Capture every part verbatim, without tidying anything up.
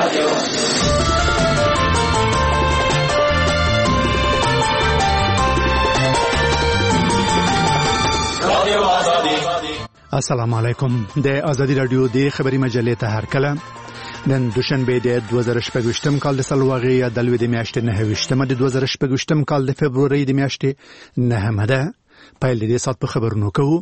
السلام علیکم. د آزادی رادیو د خبري مجلې ته هرکله نن دوشنبه د دوه زره شپږ کال د سلواغې یا د لوی د میاشتې نه وشتمه د دوه زره شپږ کال د فبروري د میاشتې نه ده. پیل دې سات په خبرونو کوو.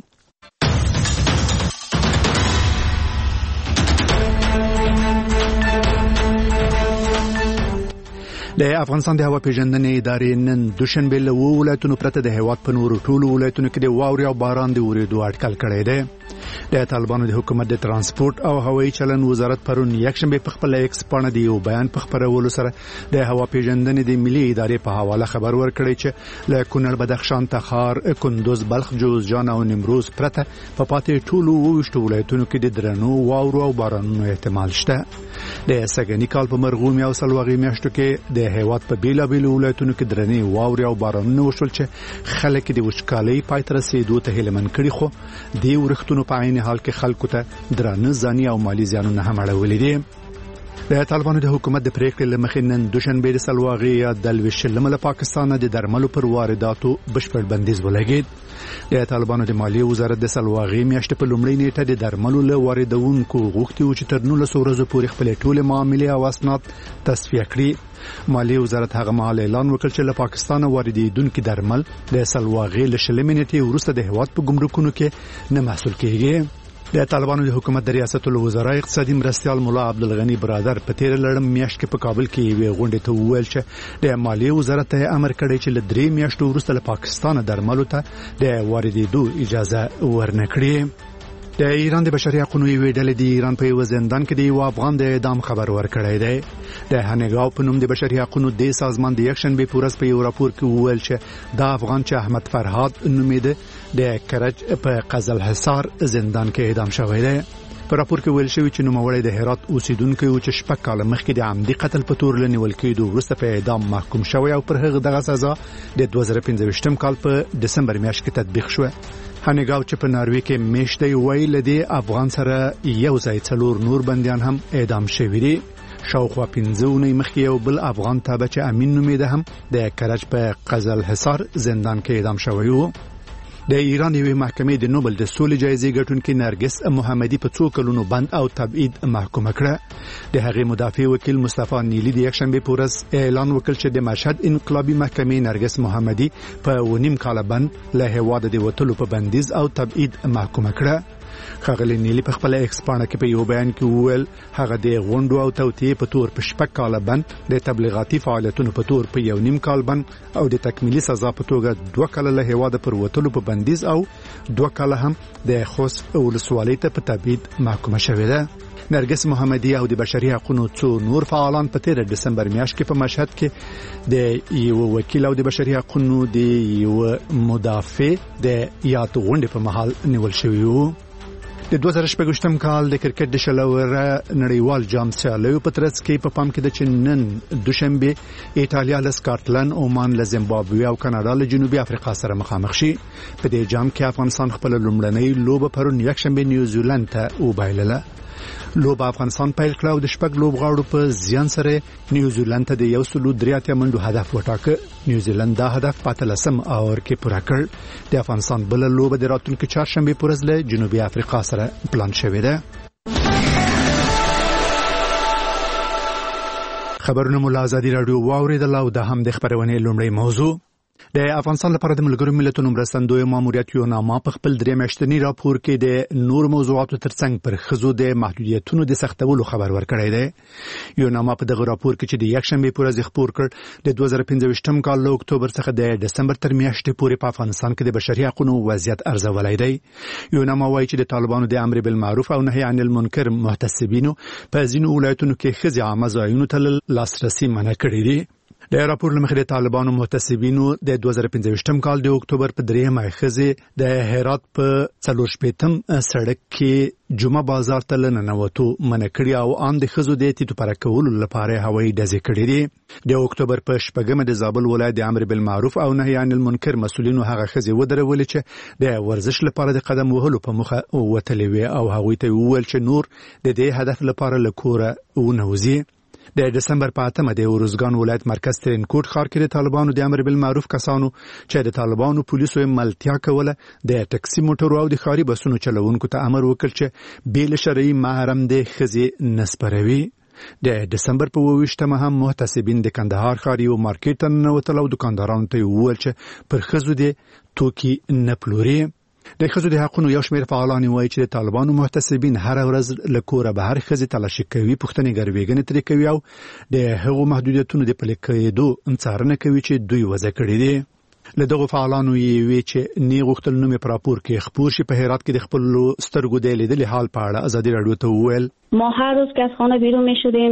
د افغانستان د هوا پیژندنې ادارې نن دوشنبه له ولایتونو پرته د هیواد په نورو ټولو ولایتونو کې د واورې او باران د اورېدو اټکل کړی دی. د طالبانو د حکومت د ترانسپورت او هوایي چلن وزارت پرون یکشنبه په خپل ایکس باندې د یو بیان په خبرولو سره د هوا پیژندنې د ملي ادارې په حواله خبر ورکړی چې له کونړ، بدخشان، تخار، کندوز، بلخ، جوزجان او نیمروز پرته په پاتې ټولو وشتو ولایتونو کې د درنو واورو او بارانونو احتمال شته. د سګنی کال په مرغومي او سلواغې میاشتو کې د هیواد په بیلابیلو ولایتونو کې درنې واورې او بارانونه وشول چې خلک د وچکالۍ پای ته رسیدو ته هیلمن کړي، خو د ورښتونو په عین حال کې خلکو ته درانه ځاني او مالی زیانونه هم اړولي دي. د طالبانو د حکومت د پریکړې لمخې نن دوشنبه د سلواغې یا د لویشلم له پاکستان د درملو پر وارداتو بشپړ بندیز ولګید. د طالبانو د مالیې وزارت د سلواغې میاشتې په لومړۍ نیټه د درملو له واردونکو غوښتي و چې تر نولس ورځو پورې خپل ټول معاملې او اسناد تصفیه کړي. مالیې وزارت هغه مهال اعلان وکړ چې له پاکستان واردېدونکي درمل د سلواغې له شلمې نیټې وروسته د هیواد په ګمرکونو کې نه محصول کیږي. د طالبانو د حکومت د ریاست الوزرا اقتصادي مرستیال مولا عبدالغنی برادر په تیر لړم میاشت کې په کابل کې یو غونډه ته وویل چې د مالیې وزارت ته امر کړی چې له درې میاشتو وروسته له پاکستان درملو ته د واردېدو اجازه ورنکړي. د ایران د بشري حقوقو یوې ډلې د ایران په یو زندان کې د یو افغان د اعدام خبر ورکړی دی. د هنګاو په نوم د بشري حقوقو د سازمان د یکشنبه پورس په یو راپور کې وویل چې دا افغان چې احمد فرهاد نومیده د کرج په قزل حصار زندان کې اعدام شوی دی. په راپور کې ویل شوی چې نوموړی د هرات اوسیدونکو او چې شپږ کاله مخکې د عمدي قتل په تور لنیول کېدو وروسته په اعدام محکوم شوی او پر هغه دغه سزا د دوه زره پنځه کال په دسمبر میاشت کې تطبیق شو. هنګاو چې په ناروې کې میشته ویل دی افغان سره یو ځای څلور نور بنديان هم اعدام شوی دي. شاوخوا پنځه اونۍ مخکې یو بل افغان تابع چې امین نومیده هم د کرج په قزل حصار زندان کې اعدام شوی و. د ایران یوې محکمې د نوبل د سولې جایزې ګټونکې نرګس محمدي په څو کلونو بند او تبعید محکومه کړه. د هغې مدافع وکیل مصطفی نیلی د یکشنبه په ورځ اعلان وکړ چې د مشهد انقلابي محکمې نرګس محمدي په ونیم کال بند له هیواده د وټلو په بندیز او تبعید محکومه کړه. خغلی نیلی په خپل ایکس باندې کې په یو بیان کې وویل هغه د غونډو او توطئې په تور په شپږ کال بند، د تبلیغاتي فعالیتونو په تور په یو نیم کال بند او د تکمیلي سزا په توګه دوه کال له هیواده پر وټلو په بندیز او دوه کال هم د خوست ولسوالۍ ته په تبعید محکومه شوې ده. نرګس محمدي او د بشري حقوقو څو نور فعالان په تیر دسمبر میاشت کې په مشهد کې د یو وکیل او د بشري حقوقو د یو مدافع د یاد غونډې په محل نیول شوی وو. د دوه زره شپږ کال د کرکټ د شلوره نړیوال جام سیالیو په ترڅ کې په پام کې د چنن دوشنبه ایتالیا له سکاټلند، عمان له زیمبابوې او کاناډا له جنوبي افریقا سره مخامخ شي. په دې جام کې افغانستان خپل لومړنۍ لوبه پرون یکشنبه نیوزیلند ته وبایلله. لوب افغانستان پیل کړ او د شپږ لوبغاړو په زیان سره نیوزیلند ته د یو سلو درې اتیا منډو هدف وټاکه. نیوزیلند دا هدف په اتلسم اور کې پوره کړ. د افغانستان بل لوب د راتلونکي چهارشنبه په ورځ له جنوبي افریقا سره پلان شوې ده. خبرونه مو له آزادي رادیو واوریدل او د هم د خبرونې لومړی موضوع. د افغانستان لپاره د ملګرو ملتونو مرستندوی ماموریت یوناما په خپل درې میاشتنی راپور کې د نور موضوعاتو ترڅنګ پر خزو د محدودیتونو د سختولو خبر ورکړی دی. یوناما په دغه راپور کې چې د یکشنبه په ورځ خبر کړ د دوه زره پنځه کال له اکتوبر څخه د دسمبر تر میاشتې پورې په افغانستان کې د بشري حقوقو وضعیت ارزولای دی. یوناما وایي چې د طالبانو د امر بالمعروف او نهي عن المنکر محتسبینو په ځینو ولایتونو کې خزي عامه ځایونو ته لاسرسي منع کړی دی. د راپور لمخې د طالبانو محتسبینو د دوه زره پنځه کال د اکتوبر په درېمه خزي د هرات په څلور شپېتم سړک کې جمعه بازار ته لننوتو منع کړی او ان د خزو د تیتو پر کولو لپاره هوایي ډزې کړې دي. د اکتوبر په شپږمه د زابل ولایت د امر بالمعروف او نهي عن المنکر مسؤلینو هغه خزي ودرولې چې د ورزش لپاره د قدم وهلو په مخه وتلې وي او هغه ته وویل چې نور د دې هدف لپاره لکوره ونوځي. د دسمبر په اتمه د ارزګان ولایت مرکز ترینکوټ ښار کې د طالبانو د امر بالمعروف کسانو چې د طالبانو پولیسو ملتیا کوله د ټکسي موټرو او د ښاري بسونو چلوونکو ته امر وکړ چې بېل شرعي محرم د ښځې نسپروي. د دسمبر په اوویشتمه هم محتسبین د کندهار ښار یو مارکیټ ته ننوتل او دکاندارانو ته وویل چې پر ښځو د توکي نه پلوري. د ښځو د حقونو یو شمېر فعالان وایي چې د طالبانو محتسبین هر ورځ له کوره بهر ښځې تلاشي کوي، پوښتنې ګروېږنې ترې کوي او د هغو محدودیتونو د پلي کېدو څارنه کوي چې دوی وضع کړي دي. له دغو فعالانو یې وی چې نه غوښتل نوم یې په راپور کې خپور شي. په هرات کې د خپل سترګو د لیدلې حال په اړه ازادي راډیو ته وویل ما هر روز که از خانه بیرون می شدیم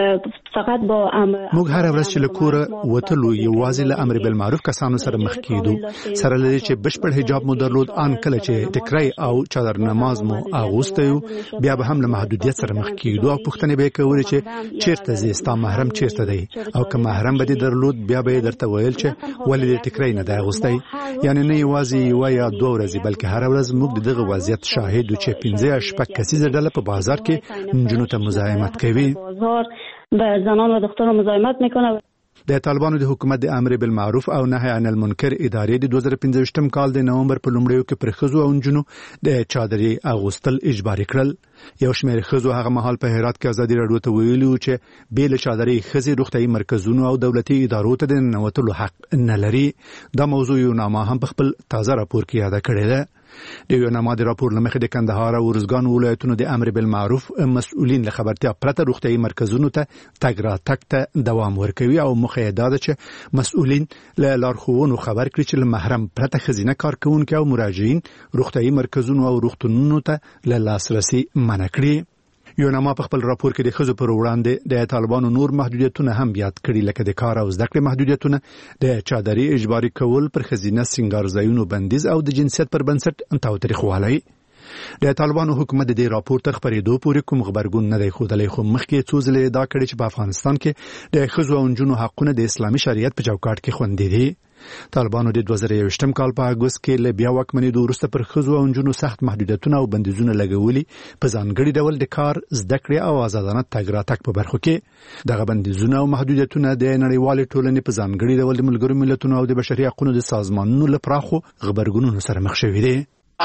فقط با امر موږ هر ورځ چې له کوره وتلو یوازې له امر بالمعروف کسانو سره مخ کېدو، سره لري چې بشپړ حجاب مو درلود. ان کله چې ټکری او چادر نماز مو اغوسته یو بیا به هم له محدودیت سره مخ کېدو او پوښتنې به کولې چې چیرته زی ستا محرم چیرته دی او که محرم به درلود بیا به درته ویل چې ولې د ټکری نه دی اغوستی. یعنی نه یوازې یو یا دوه ورځې بلکې هر ورځ موږ دغه وضعیت شاهد یو چې پنځه شپږ کسیزه ډله په بازار کې نجونو ته مزاحمت کوي. به زنان و دختران مزاحمت میکنه. د طالبانو د حکومت د امر بالمعروف او نهي عن المنکر ادارې د دوه زره پنځه کال د نومبر په لومړیو کې پر ښځو او نجونو د چادرې اغوستل اجباري کړل. یو شمېر ښځو هغه مهال په هرات کې ازادي راډیو ته ویلي چې بې له چادرې ښځې روغتیايي مرکزونو او دولتي ادارو ته د ننوتلو حق نه لري. دا موضوع یو نامه هم په خپل تازه راپور کې یاده کړې ده. د یو نامه د راپور له مخې د کندهار او ارزګان ولایتونو د امر بالمعروف مسؤلین له خبرتیا پرته روغتیايي مرکزونو ته تګ راتګ ته دوام ورکوي او موخه یې دا ده چې مسؤلین له لارښوونو خبر کړي چې له محرم پرته ښځینه کارکوونکي او مراجعین روغتیايي مرکزونو او روغتونونو ته له لاسرسي منع کړي. یو نامه په خپل راپور کې د ښځو پر وړاندې د طالبانو نور محدودیتونه هم یاد کړي، لکه د کار او زده کړې محدودیتونه، د چادرې اجباري کول، پر ښځینه سینګار ځایونو بندیز او د جنسیت پر بنسټ تاوتریخوالی. د طالبانو حکومت د دې راپور تر خبرېدو پورې کوم خبرګون نه دی ښودلی، خو مخکې څو ځلې ادعا کړې چې په افغانستان کې د ښځو او نجونو حقونه د اسلامي شریعت په چوکاټ کې خوندي دي. طالبانو د دوه زره یوویشتم کال په اګوست کې له بیا واکمنېدو وروسته پر ښځو او نجونو سخت محدودیتونه او بندیزونه لګولي، په ځانګړي ډول د کار، زده کړې او آزادانه تګ راتګ په برخو کې. دغه بندیزونه او محدودیتونه د نړیوالې ټولنې په ځانګړي ډول د ملګرو ملتونو او د بشري حقوقو د سازمانونو له پراخو غبرګونونو سره مخ شوي دي.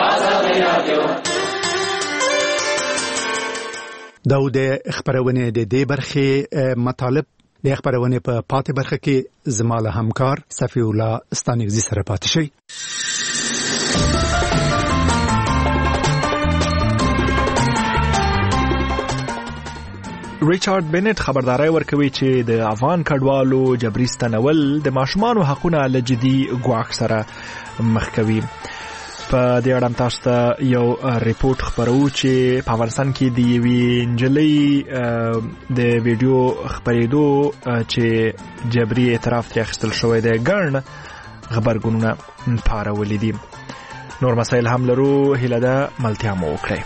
دا د خبرونې د دې برخې مطالب د خبرونه په پاتې برخه کې زماله همکار صفی الله ستانګزي سره پاتې شي. ریچارډ بینټ خبرداري ورکوي چې د افغان کډوالو جبري ستنول د ماشومانو حقونه له جدي ګواښ سره مخ کوي. په دې اړه تاسو ته یو ریپورت خبرو چې په افغانستان کې د یوې نجلۍ د ویډیو خبرېدو چې جبري اعتراف ترې اخیستل شوی دی ګڼ غبرګونونه پارولي دي. نور مسایل هم لرو، هیله ده ملتیا مو وکړئ.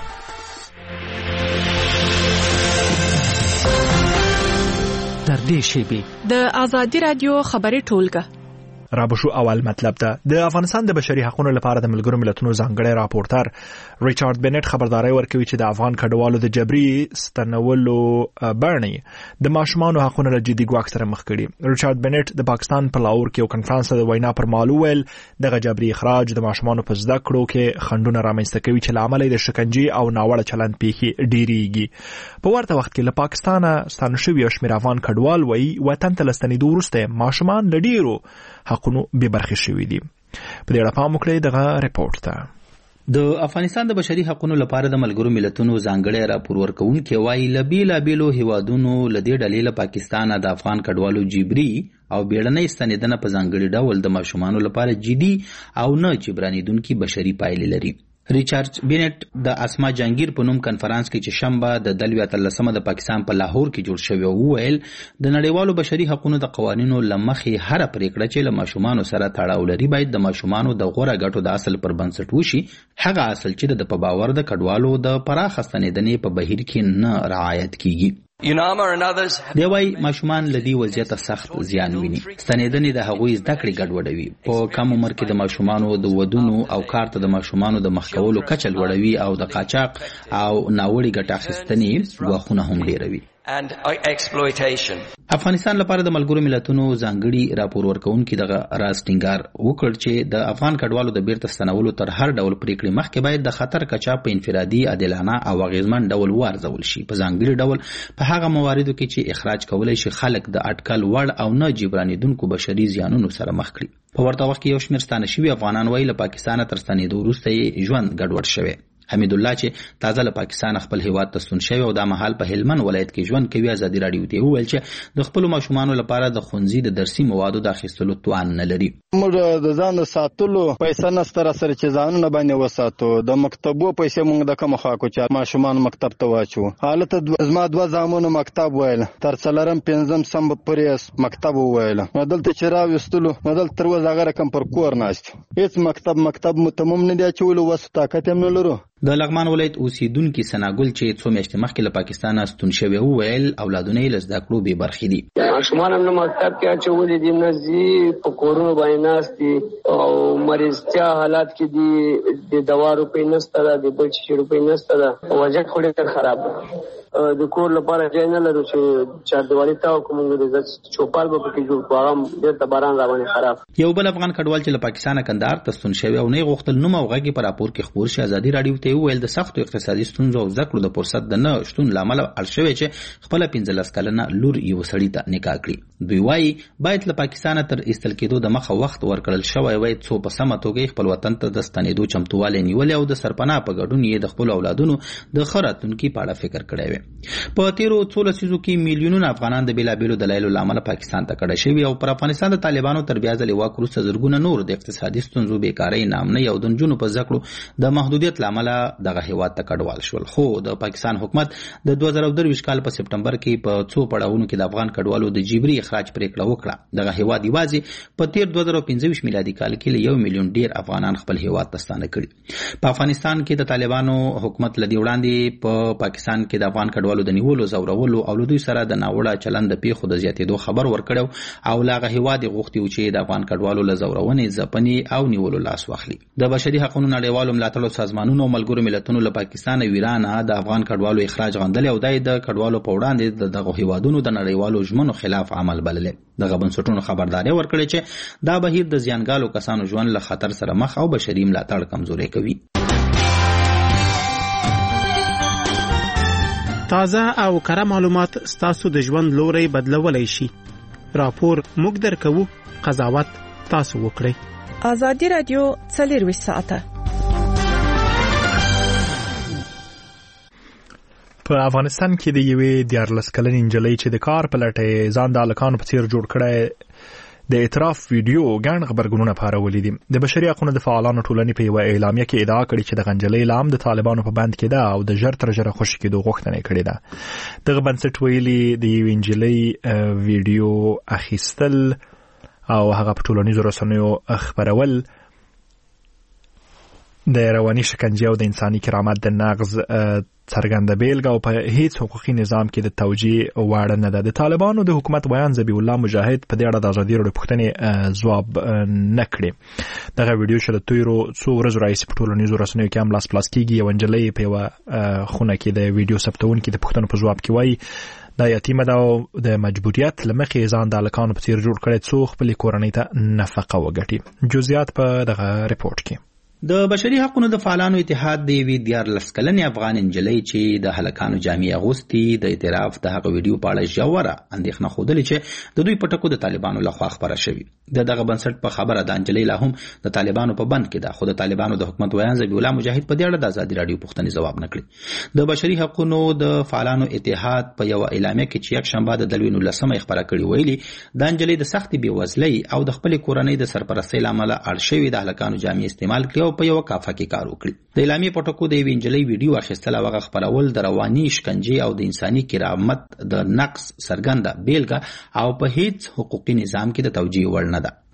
تر دې شیبې د ازادي رادیو خبري ټولګه رابشو اول مطلب ده. د افغانستان د بشري حقوقو لپاره د ملګرو ملتونو ځانګړی راپورټر ریچارډ بینټ خبرداري ورکوي چې د افغان کډوالو د جبري ستنولو بڼې د ماشومانو حقوقو له جدي ګواښ سره مخ کړي. ریچارډ بینټ د پاکستان په لاهور کې یو کنفرانس د وینا پر مهال وویل دغه جبري اخراج د ماشومانو په زده کړو کې خنډونه رامنځته کوي چې له امله د شکنجې او ناوړه چلند پیښې ډېریږي. په ورته وخت کې له پاکستانه ستانه شوي یو شمېر افغان کډوال وایي وطن ته له ستنېدو وروسته ماشومان له ډېرو حقونو بې برخې شوي دي. په دې اړه پام وکړئ دغه ریپورت ته. د افغانستان د بشري حقوقو لپاره د ملګرو ملتونو ځانګړی راپور ورکوونکی وایي له بېلابېلو هیوادونو له دې ډلې له پاکستانه د افغان کډوالو جبري او بیړنۍ ستنېدنه په ځانګړي ډول د ماشومانو لپاره جدي او نه جبرانېدونکي بشري پایلې لري. ریچارډ بینټ د اسما جانگیر په نوم کنفرانس کې چې شنبه د دلوي اتلسمه د پاکستان په لاهور کې جوړ شوی وویل د نړیوالو بشري حقوقو د قوانینو لمخې هر پریکړه چې له ماشومانو سره تړاو لري باید د ماشومانو د غوړه ګټو د اصل پر بنسټ وشي، هغه اصل چې د په باور د کډوالو د پراخ ستنېدنې په بهیر کې نه رعایت کیږي. دی وايي ماشومان له دې وضعیته سخت زیان ویني. ستنېدنې د هغوی زده کړې ګډوډوي، په کم عمر کې د ماشومانو د ودونو او کار ته د ماشومانو د مخ کولو کچه لوړوي او د قاچاق او ناوړي ګټه اخیستنې ګواښونه هم ډېروي. and exploitation. افغانستان لپاره د ملګرو ملتونو ځانګړي راپور ورکوونکي دغه راز ټینګار وکړ چې د افغان کډوالو د بیرته ستنولو تر هر ډول پریکړې مخکې باید د خطر کچا په انفرادي عادلانه او اغیزمن ډول وارزول شي، په ځانګړي ډول په هغه مواردو کې چې اخراج کولای شي خلک د اټکل وړ او نه جبرانیدونکو بشري زیانونو سره مخ کړي. په ورته وخت کې یو شمېر ستانه شوي افغانان وایي له پاکستانه تر ستنېدو وروسته یې ژوند ګډوډ شوی. حمید الله چې تازه له پاکستان خپل هیواد ته ستون شوی او د مهال په هلمند ولایت کې ژوند کوي، ازادي راډیو ته وویل چې د خپل ماشومان لپاره د ښوونځي د درسي موادو د اخیستلو توان نه لري. موږ د ځان ساتلو پیسې نشته را سره چې ځانونه باندې وساتو، د مکتبو پیسې موږ د کوم خاکو چې ماشومان مکتب ته واچو. حالت زما دوه زامنو مکتب ویل تر څلورم پنځم سم پرې مکتب ویل، دلته چې راوستلو دلته تر وځه هغه کم پر کور ناست هیڅ مکتب مکتب متمم نه دی چولو وس طاقت هم نه لرو. د لغمان ولایت اوسیدونکي سناګل چې څو میاشتې مخکې له پاکستانه ستون شوی وویل اولادونه یې له زده کړو بې برخې دي. ماشومان هم نه مکتب کې اچولي دي، نه ځي، په کورونو باندې ناست دي او مریضتیا حالات کې دي، د دوا روپۍ نشته ده، د بل شي روپۍ نشته ده، وضعیت خو ډېر خراب ده. د کور لپاره ځای نه لرو چې چاردیوالي ته کوم د چوپال به پکې جوړ کړو، هغه ډېر د باران را باندې خراب. یو بل افغان کډوال چې له پاکستانه کندهار ته ستون شوی او نه یې غوښتل نوم او غږ په راپور کې خپور شي، ازادي راډیو ته وویل د سختو اقتصادي ستونزو او زده کړو د فرصت د نه شتون له امله اړ شوی چې خپله پنځلس کلنه لور یو سړي ته نکاح کړي. دوی وایي باید له پاکستانه تر ایستل کېدو د مخه وخت ورکړل شوی وای څو په سمه توګه خپل وطن ته د ستنېدو چمتووالی نیولې او د سرپناه په ګډون یې د خپلو اولادونو د ښه راتلونکي په اړه فکر کړی وي. په تیرو څو لسیزو کې میلیونونه افغانان د بېلابېلو دلایلو له امله پاکستان ته کډه شوي او پر افغانستان د طالبانو تر بیا ځلې واک وروسته زرګونه نور د اقتصادي ستونزو، بېکارۍ، ناامنۍ او د نجونو په زده کړو د محدودیت له امله دغه هېواد ته کډوال شول. خو د پاکستان حکومت د دوه زره درویشت کال په سپټمبر کې په څو پړاوونو کې د افغان کډوالو د جبري اخراج پرېکړه وکړه. دغه هېواد یوازې په تیر دوه زره پنځه ویشت میلادي کال کې له یو میلیون ډېر افغانان خپل هېواد ته ستانه کړي. په افغانستان کې د طالبانو حکومت له دې وړاندې په پاکستان کې د افغان کډوالو د نیولو، ځورولو او له دوی سره د ناوړه چلند د پیښو د زیاتېدو خبر ورکړی او له هغه هېواد یې غوښتي و چې د افغان کډوالو له ځورونې، ځپنې او نیولو لاس واخلي. د بشري حقونو نړیوالو ملاتړو سازمانونو او ملګرو ملتونو له پاکستان او ایران د افغان کډوالو اخراج غندلی او د کډوالو په وړاندې د دغه هېوادونو د نړیوالو ژمنو خلاف عمل بللی. دغه بنسټونو خبرداری ورکړی چې دا بهیر د زیانګالو کسانو ژوند له خطر سره مخ او بشري ملاتړ کمزوری کوي. تازه او کره معلومات ستاسو د ژوند لوري بدلولای شي. راپور موږ درکوو، قضاوت تاسو وکړئ. ازادي رادیو څلرویشت ساعته. په افغانستان کې د یوې دیارلس کلنې نجلۍ چې د کار په لټه ځان د هلکانو په څیر جوړ کړی د اعتراف ویډیو ګڼ غبرګونونه پارولي دي. د بشري حقونو د فعالانو ټولنې په یوه اعلامیه کې ادعا کړې چې د نجلۍ لام د طالبانو په بند کې ده او د ژر تر ژره خوشي کېدو غوښتنه یې کړې ده. دغه بنسټ ویلي د یوې نجلۍ ویډیو اخیستل او هغه په ټولنیزو رسنیو خپرول د رواني شکنجې او د انساني کرامت د نقض څرګنده بیلګه او په هیڅ حقوقي نظام کې د توجیه وړ نه ده. د طالبانو د حکومت ویان ذبیح الله مجاهد په دې اړه د ازادي راډیو پوښتنې ځواب نه کړی. دغه ویډیو چې د تیرو څو ورځو راهیسې په ټولنیزو رسنیو کې هم لاس پلاس کېږي. یوه نجلۍ په یوه خونه کې د ویډیو ثبتونکي د پوښتنو په ځواب کې وایي دا یتیمه ده او د مجبوریت له مخې ځان د هلکانو په څیر جوړ کړی څو خپلې کورنۍ ته نفقه وګټي. جزئیات په دغه رپورټ کې. د بشري حقونو د فعالانو اتحاد د یوې دیارلس کلنې افغان نجلۍ چې د هلکانو جامې اغوستي د اعتراف د هغه ویډیو په اړه ژوره اندېښنه ښودلې چې د دوی په ټکو د طالبانو لخوا خپره شوې. د دغه بنسټ په خبره د نجلۍ لا هم د طالبانو په بند کې ده، خو د طالبانو د حکومت ویان ذبیح الله مجاهد په دې اړه د ازادي راډیو پوښتنې ځواب نه کړي. د بشري حقونو د فعالانو اتحاد په یوه اعلامیه کې چې یکشنبه د دلوي نولسمه خپره کړې ویلي د نجلۍ د سختې بېوزلۍ او د خپلې کورنۍ د سرپرستۍ له امله اړ شوې د هلکانو جامې استعمال کړي او په یوه کافه کې کار وکړي. د اعلامیې په ټکو د یوې نجلۍ ویډیو اخیستل او هغه خپرول د رواني شکنجې او د انساني کرامت د نقض څرګنده بیلګه او په هیڅ حقوقي نظام کې د توجیه وړ نه ده.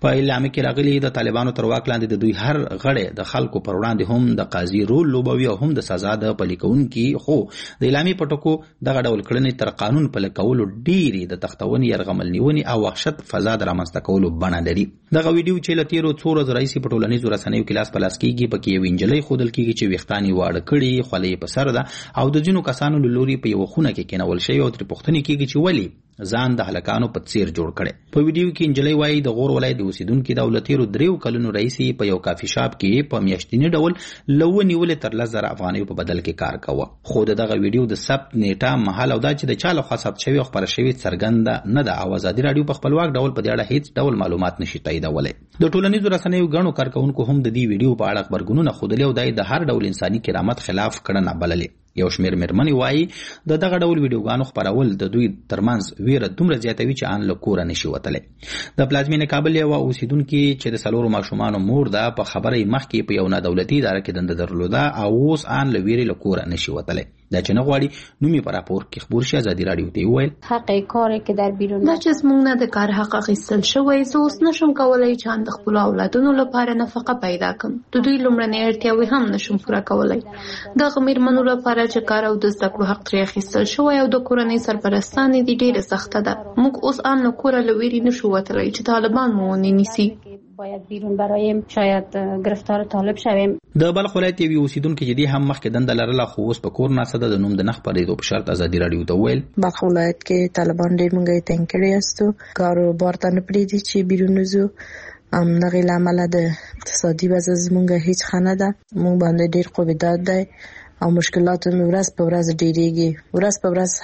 په اعلان کې راغلي د طالبانو تر واک لاندې د دوی هر غړی د خلکو پر وړاندې هم د قاضي رول لوبوي او هم د سزا د پلي کوونکي، خو د اعلامي پټکو دغه ډول کړنې تر قانون پلي کولو ډېرې د تختونې، یرغمل نیونې او وحشت فضا د رامنځته کولو بڼه لري. دغه ویډیو چې له تیرو څو ورځو راهیسې په ټولنیزو رسنیو کې لاس په لاس کېږي، پکې یوه نجلۍ ښودل کېږي چې ویښتان یې واړه کړي، خولۍ یې په سر ده او د ځینو کسانو له لوري په یوه خونه کې کېنول شوې او ترې پوښتنې کېږي چې ولې ځان د هلکانو په څیر جوړ کړي. په ویډیو کې نجلۍ وایي د غور ولایت د اوسیدونکي د تیرو دریو کلونو راهیسې په یو کافي شاپ کې په میاشتني ډول له ونیولې تر لس زره افغانیو په بدل کې کار کوه. خو د دغه ویډیو د ثبت نیټه، مهال او دا چې د چا لخوا ثبت شوی او خپره شوی څرګنده نه ده او ازادي راډیو په خپلواک ډول په دې اړه هیڅ ډول معلومات نشي تاییدولی. د ټولنیزو رسنیو ګڼو کارکونکو هم د دې ویډیو په اړه خبرګونونه ښودلي او دا د هر ډول انساني کرامت خلاف کړنه بللې. یو شمېر مېرمنې وایي د دغه ډول ویډیوګانو خپرول د دوی ترمنځ ویره دومره زیاتوي چې ان له کوره نشي وتلی. د پلازمینې کابل یوه اوسیدونکي چې د څلورو ماشومانو مور ده، په خبره یې مخکې په یو نادولتي اداره کې دنده درلوده او اوس ان له ویرې له کوره نشي وتلی. دا چې نه غواړي نوم یې په راپور کې خپور شي. ازادي راډیو ته وویل حق کاری که در بیرون دا چې زموږ نه د کار حق اخیستل شوی، زه اوس نشم کولی چې د خپلو اولادونو لپاره نفقه پیدا کړم. د دوی لومړنۍ اړتیاوې هم نشم پوره کولی. دغه مېرمنو لپاره چې کار او د زده کړو حق ترې اخیستل شوی او د کورنۍ سرپرستانې دې ډېره سخته ده. موږ اوس ان له کوره له ویرې نشو وتلی چې طالبان مو ونیسي. باید بیرون برایم شاید گرفتار طالب شویم. د بلخ ولایت یوې اوسیدونکي چې دې هم مخکې دنده لرله خو اوس په کور ناسته ده، د نوم د نه خپرېدو په شرط ازادي راډیو ته وویل بلخ ولایت کې طالبان ډېر موږ یې تنګ کړي یاستو، کاروبار ته نه پرېږدي چې بیرون وځو. همدغې له امله د اقتصادي وضع زموږ هیڅ ښه نه ده. موږ باندې ډېر قوبدات دی او مشکلات مې ورځ په ورځ ډېرېږي. ورځ په ورځ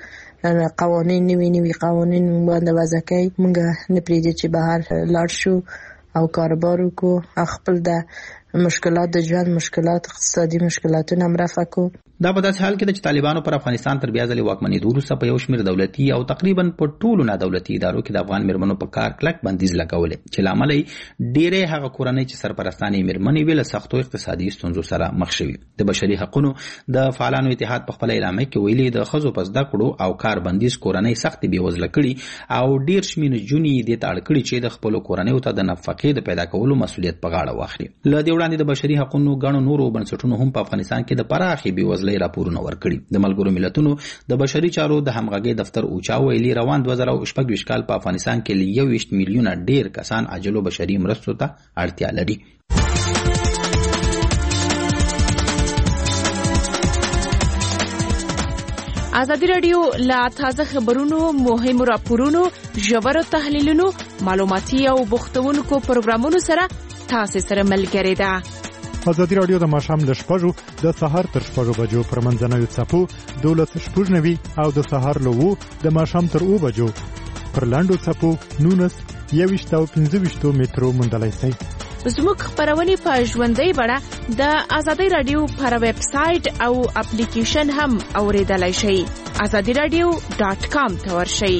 هر قوانین نوي نوي قوانین موږ باندې وضع کوي. موږ نه پرېږدي چې بهر لاړ شو او کاروبار وکړو، خپل د مشکلات د ژوند مشکلات، اقتصادي مشکلاتونه هم رفع کړو. دا په داسې حال کې ده چې طالبانو پر افغانستان تر بیا ځلې واکمنېدو وروسته په یو شمېر دولتي او تقریبا په ټولو نادولتي ادارو کې د افغان مېرمنو په کار کلک بندیز لګولی چې له امله یې ډېرې هغه کورنۍ چې سرپرستانې مېرمنې وې له سختو اقتصادي ستونزو سره مخ شوي. د بشري حقونو د فعالانو اتحاد په خپله اعلامیه کې ویلي د ښځو په زده کړو او کار بندیز کورنۍ سختې بېوزله کړي او ډېر شمېر نجونې یې دې ته اړ کړي چې د خپلو کورنیو ته د نفقې د پیدا کولو مسؤلیت په غاړه واخلي. له دې وړاندې د بشري حقونو ګڼو نورو بنسټونو هم په افغانستان کې د پراخې بېوزلۍ راپورونه ورکړي. د ملګرو ملتونو د بشري چارو د همغږۍ دفتر اوچا ویلي روان دوه زره شپږ ویشت کال په افغانستان کې له یو ویشت میلیونه ډېر کسان عاجلو بشري مرستو ته اړتیا لري. ازادي راډیو لا تازه خبرونو، مهمو راپورونو، ژورو تحلیلونو، معلوماتي او بوختونکو پروګرامونو سره تاسو سره ملګری ده. ازادي راډیو د ماښام له شپږو د سهار تر شپږو بجو پر منځنوي څپو دولس شپږ نوي او د سهار له اوو د ماښام تر اوو بجو پر لاندو څپو نولس یوویشت او پنځه ویشتو مترو موندلی شئ. زموږ خبرونه په ژوندۍ بڼه د ازادي راډیو پر ویب سټ او اپلیکیشن هم اوریدلای شئ. ازادي راډیو ډاټ کام ته ورشئ.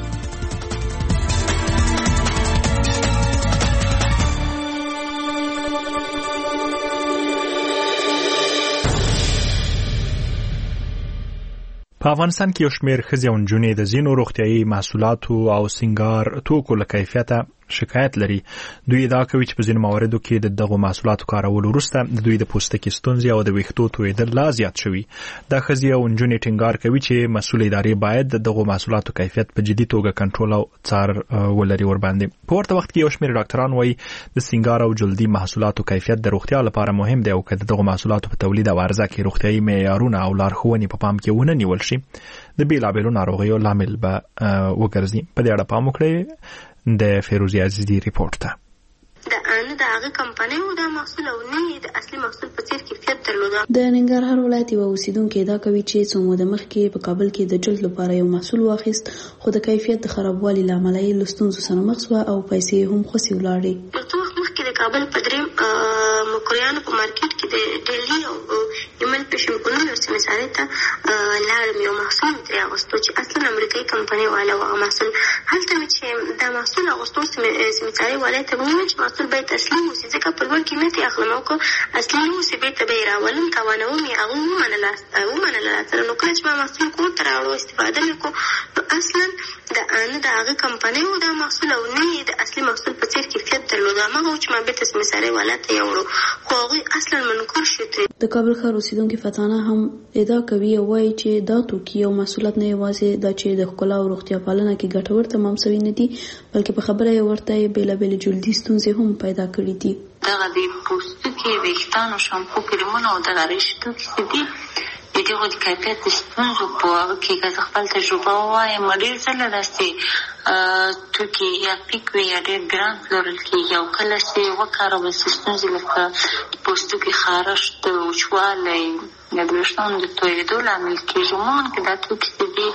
په افغانستان کې یو شمېر ښځې او نجونې د ځینو روغتیايي محصولاتو او سینګار توکو له کیفیته شکایت لري. دوی ادعا کوي چې په ځینو مواردو کې د دغو محصولاتو کارولو وروسته د دوی د پوستکي ستونزې او د ویښتو تویېدل لا زیات شوي. دا ښځې او نجونې ټینګار کوي چې مسؤل ادارې باید د دغو محصولاتو کیفیت په جدي توګه کنټرول او څار ولري ورباندې. په ورته وخت کې یو شمېر ډاکټران وایي د سینګار او جلدي محصولاتو کیفیت د روغتیا لپاره مهم دی او که د دغو محصولاتو په تولید او عرضه کې روغتیايي معیارونه او لارښوونې په پام کې ونه نیول شي د بیلابیلو ناروغیو لامل به وګرځي. په دې اړه پام وکړئ. د فیروزی عزیزی ریپورت ته د ان د هغه کمپنۍ او د محصول او نه د اصلي محصول په څیر کیفیت درلوده. د ننګرهار ولایت یو اوسیدونکو ادعا کوي چې څو موده مخکې په کابل کې د جلد لپاره یو محصول واخیست خو د کیفیت د خرابوالي لامل یې له ستونزو سره مخ شو او پیسې هم خوسي ولاړې. څو وخت مخکې د کابل په دریم مکریانو په مارکیټ کې د ډیلی او ایمل پېشن په نوم سره مثال ته لاړم یو محصول ترې اغوستو چې اصلا امریکایي کمپنۍ والا هغه محصول هلته مې چې دا محصول اغوستو سمېڅاري والا ته وویل چې محصول باید اصلي اوسي ځکه په لوړ قیمت یې اخلم او که اصلي نه اوسي بېرته به یې راولم توانوم یې هغه ومنله ومنله سره نو کله چې ما محصول کور ته راوړو استفاده مې کړو نو اصلا د ان نه د هغه کمپنۍ و دا محصول او نه د اصلي محصول په څیر کیفیت درلود. هغه چې ما بیرته سمسارۍ والا ته یوړو خو هغوی اصلا منکر شو ترې. د کابل ښار اوسیدونکي فتانه هم ادعا کوي او وایي چې دا توکي او محصولات نه یوازې دا چې د ښکلا او روغتیا پالنه کې ګټور تمام سوي نه دي بلکې په خبره یې ورته بېلابېلې جلدي ستونزې هم پیدا کړي دي. دغه د پوستکي ویښتانو شامپو کریمونه او دغه ریشې توکي چې دي د دغو د کیفیت د ستونزو په هغه کې که زه خپل تجربه ووایم ډېر ځله داسې توکي یا پیک وي یا ډېر ګران پلورل کېږي او کله چې وکارول شي ستونزې لکه د پوستکي خارښت وچوالی یا د ویښتانو د تویېدو لامل کېږي. عموما که دا توکي چې دي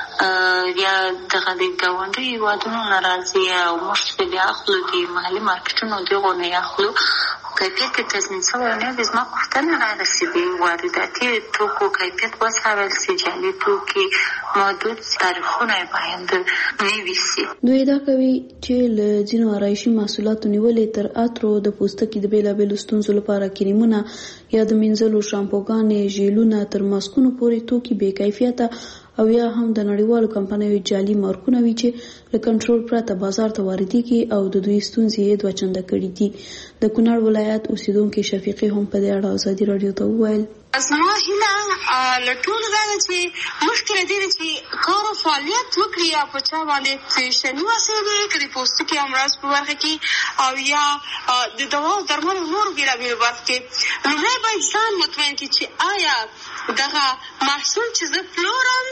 یا دغه د ګاونډي هېوادونو نه راځي او موږ چې بیا اخلو د محلي مارکېټونو دغو نه یې اخلو کیفیت کې تضمین شوی نه دی. زما پوښتنه رارسېدي وارداتي توکو کیفیت وڅارل شي، جعلي توکي محدود تعریفونه یې باید نوي شي. دوی ادعا کوي چې له ځینو آرایشي محصولاتو نیولې تر عطرو د پوستکي د بېلابېلو ستونزو لپاره کریمونه یا د مینځلو شامپوګانې ژیلونه تر ماسکونو پورې توکي بې کیفیته او یا هم د نړیوالو کمپنیو جعلي مارکونه وي چې له کنټرول پرته بازار ته واردېږي او د دوی ستونزې یې دوه چنده کړي دي. د کونړ ولایت اوسیدونکي شفیقې هم په دې اړه ازادي راډیو ته وویل زما هیله له ټولو دا ده چې مخکې له دې نه چې کار او فعالیت وکړي یا په چا باندې فیشني وسایل که د پوستکي امراض په برخه کې او یا د دوا او درملو نورو بېلابېلو برخو کې لومړی باید ځان مطمئن کړي چې آیا دغه محصول چې زه پلورم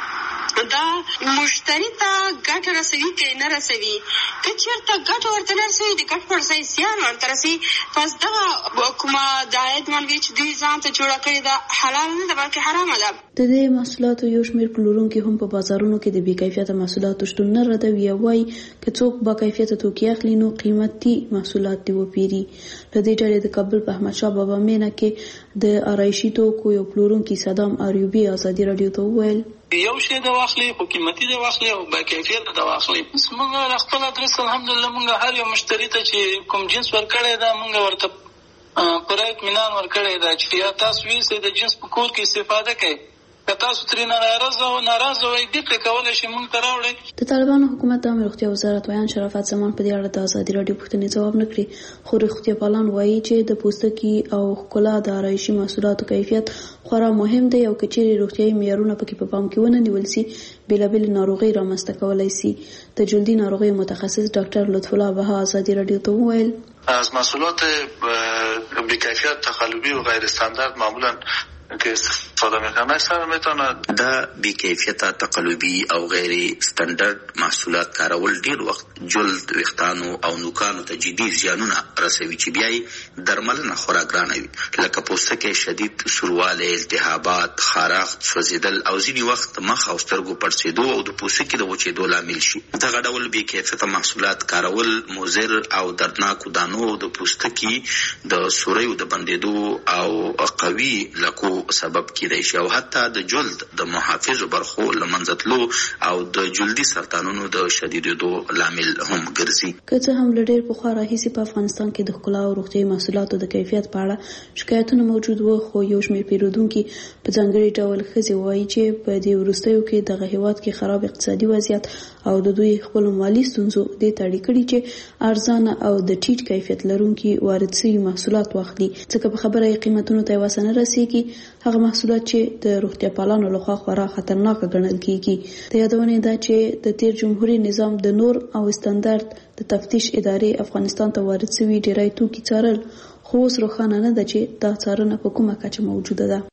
دا مشتری ته ګټه رسوي که نه رسوي. که چېرته ګټه ورته نه رسوي د ګټ پر ځای زیان ورته رسوي پس دغه کومه د عاید منبع چې دوی ځان ته جوړه کړې ده حلال نه ده بلکې حرامه ده. د دې محصولاتو یو شمېر پلورونکي هم په بازارونو کې د بې کیفیته محصولاتو شتون نه ردوي او وایي که څوک با کیفیته توکي اخلي نو قیمتي محصولات دې وپېري. له دې ډلې د کابل په احمدشاه بابا مینه کې د آرایشي توکو یو پلورونکي صدام آریوبي ازادي راډیو ته وویل یو شی د واخلي خو قیمتي د واخلي او با کیفیت د واخلي. موږ له خپل ادرس الحمدلله موږ هر یو مشتری ته چې کوم جنس ورکړی دا موږ ورته پر اطمینان ورکړی دا چې یا تاسو ویسئ د جنس په کور کې استفاده کوئ که تاسو ترې ناراضه او ناراضه وئ ګټه کولی شئ موږ ته راوړئ. د طالبانو حکومت د عامه روغتیا وزارت ویان شرافت زمان په دې اړه د ازادي راډیو پوښتنې ځواب نه کړي خو روغتیا پالان وایي چې د پوستکي او ښکلا د آرایشي محصولاتو کیفیت خورا مهم دی او که چیرې روغتیایي معیارونه پکې په پام کې ونه نیول سي بېلابېلې ناروغۍ رامنځته کولی سي. د جلدي ناروغیو متخصص ډاکټر لطف الله بها ازادي راډیو ته وویل از محصولات بی‌کیفیت تقلبی و غیر استاندارد معمولا که استفاده میکنن اکثر میتونه دا بی‌کیفیت تقلبی او غیر استاندارد محصولات کارول ډیر وخت جلد ویښتانو او نوکانو ته جدي زیانونه رسوي چې بیا درملنه خورا ګرانه وي لکه پوستکی شدید سوروالی التهابات خارښت سوځېدل او ځینې وخت مخ او سترګو پړسېدو او د پوستکي د وچېدو لامل شي. دغه ډول بی‌کیفیته محصولات کارول مضر او دردناکو دانو د پوستکي د سوریو د بندېدو او قوي لکو سبب کېدای شي او حتی د جلد د محافظو برخو له منځه تلو او د جلدي سرطانونو د شدیدېدو لامل هم ګرځي. که څه هم له ډېر پخوا راهیسې په افغانستان کې د ښکلا او روغتیایي محصولاتو د کیفیت په اړه شکایتونه موجود وو خو یو شمېر پیرودونکي په ځانګړي ډول ښځې وایي چې په دې وروستیو کې دغه هېواد کې خراب اقتصادي وضعیت او د دوی خپلو مالي ستونزو دې ته اړ کړي چې ارزانه او د ټیټ کیفیت لرونکي وارد شوي محصولات واخلي ځکه په خبره یې قیمتونو ته یې وسه نه رسېږي هغه محصولات چې د روغتیا پالانو لخوا خورا خطرناکه ګڼل کېږي. د یادونې ده چې د تیر جمهوري نظام د نور او استاندارد د تفتیش ادارې افغانستان ته وارد شوي ډیری توکي څارل خو اوس روښانه نه ده چې دا څارنه په کومه کچه موجوده ده.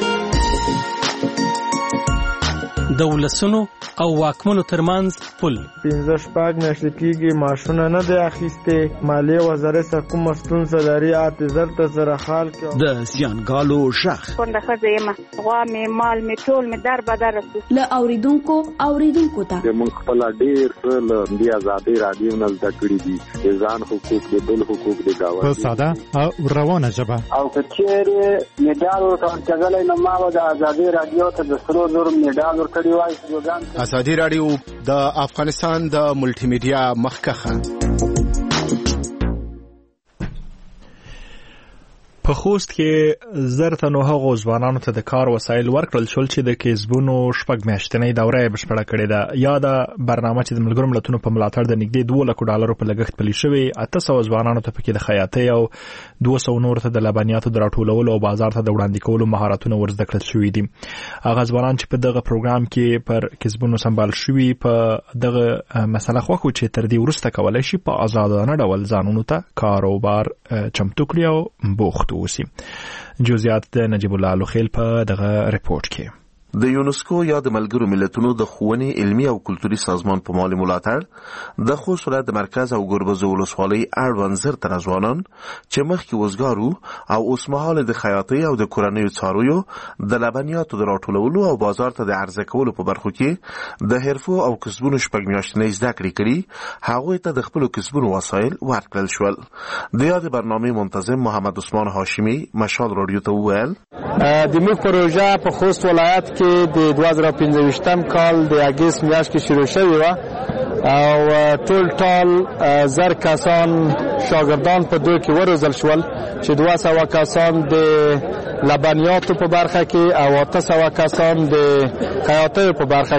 د ولسونو او واکمنو ترمنځ پل پنځه شپږ میاشتې کېږي معاشونه نه دی اخیستې مالیې وزارت څخه کومه ستونزه لري اته زر ته زره خال د زیانګالو غږ کونډه ښځه یم غوا مې مال مې ټول مې در بدر رسو له اوریدونکو اوریدونکو ته موږ خپل ډېر له دې ازادي رادیو نه زده کړي دي د ځان حقوق د بل حقوق د گاونډي په ساده او روانه ژبه او کچېرې میډال ورکړل نو ما د ازادي رادیو ته د سرو زر میډال ورکړی وای. ازادي رادیو د افغانستان د ملټي میډیا مخکخه. په په خوست کې زر تنو هغو ځوانانو ته د کار وسایل ورکړل شول چې د کسبونو شپږ میاشتنۍ دوره یې بشپړه کړې ده. یا دا برنامه چې د ملګرو ملتونو په ملاتړ د نږدې دوه لکو ډالرو په لګښت پلي شوې، اته سوه ځوانانو ته پکې د خیاطۍ او دوه سوه نورو ته د لبنیاتو د راټولولو او بازار ته د وړاندې کولو مهارتونه ور زده کړل شوي دي. هغه ځوانان چې په دغه پروګرام کې پر کسبونو سمبال شوي په دغه مسله خوښ وو چې تر دې وروسته کولی شي په آزادانه ډول ځانونو ته کاروبار چمتو کړي او بوخت اوسي. جزئیات د نجیب الله لوخیل په دغه ریپورت کې. د یونسکو یا د ملګرو ملتونو د ښوونې علمي او کلتوري سازمان په مالي ملاتړ د خوست ولایت د مرکز او ګربز ولسوالۍ اړوند زر تنه ځوانان چې مخکې وزګار او اوس مهال د خیاطۍ او د کورنیو څارویو د لبنیاتو د راټولولو او بازار ته د عرضه کولو په برخو کې د حرفو او کسبونو شپږ میاشتنۍ زده کړې کړي، هغوی ته د خپلو کسبونو وسایل ورکړل شول. د یادې برنامې منتظم محمد عثمان هاشمي مشال رادیو ته وویل د موږ پروژه په خوست ولایت کې د دوه زره پنځه کال د اګست میاشت کې شروع شوې وه او ټول ټال زر کسان شاګردان په دوی کې وروزل شول چې دوه سوه کسان د لبنیاتو په برخه کې او اته سوه کسان د خیاطیو په برخه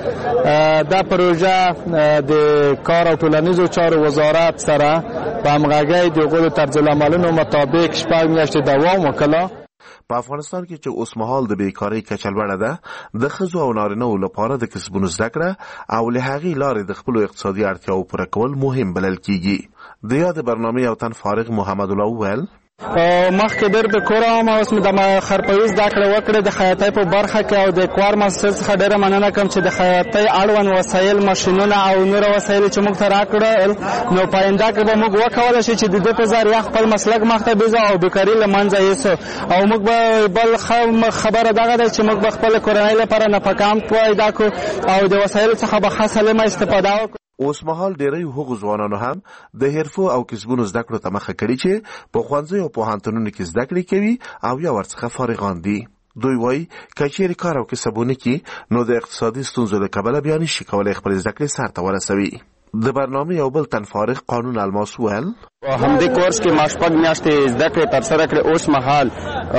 کې. دا پروژه د کار او ټولنیزو چارو وزارت سره په همغږۍ د هغوی د طرزالعملونو مطابق شپږ میاشتې دوام وکړه. په افغانستان کې چې اوس مهال د بیکارۍ کچه لوړه ده، د ښځو او نارینه‌و لپاره د کسبونو زده کړه او له هغې لارې د خپلو اقتصادي اړتیاوو پوره کول مهم بلل کیږي. د یادې برنامې یو تن فارغ محمد الله وویل مخکې ډېر د کور وم، اوس مې د خرپوي زده کړه وکړې د خیاطۍ په برخه کې او د کوار ماسټر څخه ډېره مننه کوم چې د خیاطۍ اړوند وسایل، ماشینونه او نور وسایل چې موږ ته راکړل، نو په آینده کې به موږ وکولی شو چې د دې په ذریعه خپل مسلک مخته بیځو او بیکاري له منځه یوسو. او موږ به بل خبره دغه ده چې موږ به خپل کورنۍ لپاره نفقه پیدا کړو او د وسایلو څخه به ښه سالمه استفاده وکړو. اوس مهال ډیری هغو ځوانانو هم د حرفو او کسبونو زده کړو ته مخه کړي چې په ښوونځیو او پوهنتونونو کې زده کړې کوي او یا ورڅخه فارغان دي. دوی وایي که چیرې کار او کسب ونه کړي نو د اقتصادي ستونزو له کبله بیا نشي کولی خپلې زده کړې سر ته ورسوي. د برنامې یو بل تن فارغ قانون الماس ویل همدې کورس کې ما شپږ میاشتې زده کړې ترسره کړې. اوس مهال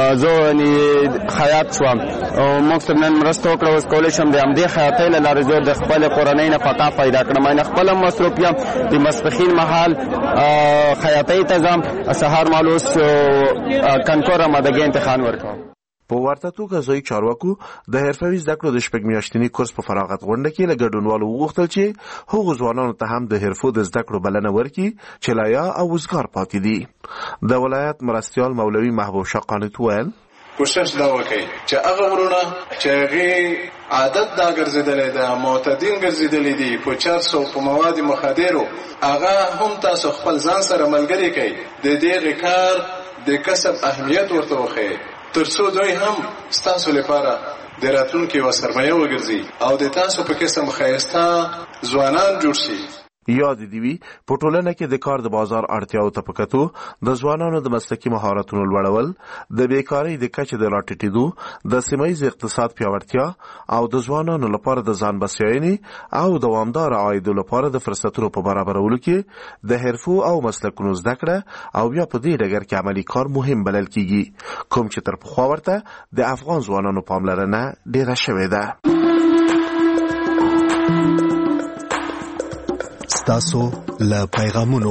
زه خیاط شوم او موږ ته نن مرسته وکړه، اوس کولی شم د همدې خیاطۍ له لارې زه د خپلې کورنۍ نفقه پیدا کړم. نه خپله مصروف یم، د ماسپښین مهال خیاطۍ ته ځم، سهار مهال اوس کنکور آمادګۍ امتحان ورکوم. په ورته توګه ځایي چارواکو د حرفوي زده کړو د شپږ میاشتني کورس په فراغت غونډه کې له ګډونوالو وغوښتل چې هغو ځوانانو ته هم د حرفو د زده کړو بلنه ورکړي چې لا یا او وزګار پاتې دي. د ولایت مرستیال مولوي محبوب شاه قانت ویل کوشش دا وکړي چې هغه ورونه چې هغې عادت دا ګرځېدلی ده، معتدین ګرځېدلی دي په چرس او په مواد مخدرو، هغه هم تاسو خپل ځان سره ملګري کړئ، د دغې کار د کسب اهمیت ورته وښیئ تر څو دوی هم ستاسو لپاره د راتلونکي یوه سرمایه وګرځي او د تاسو په قسم ښایسته ځوانان جوړ شي. یاد دی وی په ټولنه کې د کار د بازار اړتیاو ته پکتو د ځوانانو د مسلکي مهارتونو لوړول، د بیکاری د کچې د راټیټېدو، د سیمه‌ییز اقتصاد پیاوړتیا او د ځوانانو لپاره د ځان بسیاینې او دوامدار عایدو لپاره د فرصتونو په برابرولو کې د حرفو او مسلکونو زده کړه او بیا په دې ډګر کې عملي کار مهم بلل کیږي، کوم چې تر پخوا ورته د افغان ځوانانو پاملرنه ډیره شوې ده. تاسو له پیغامونو.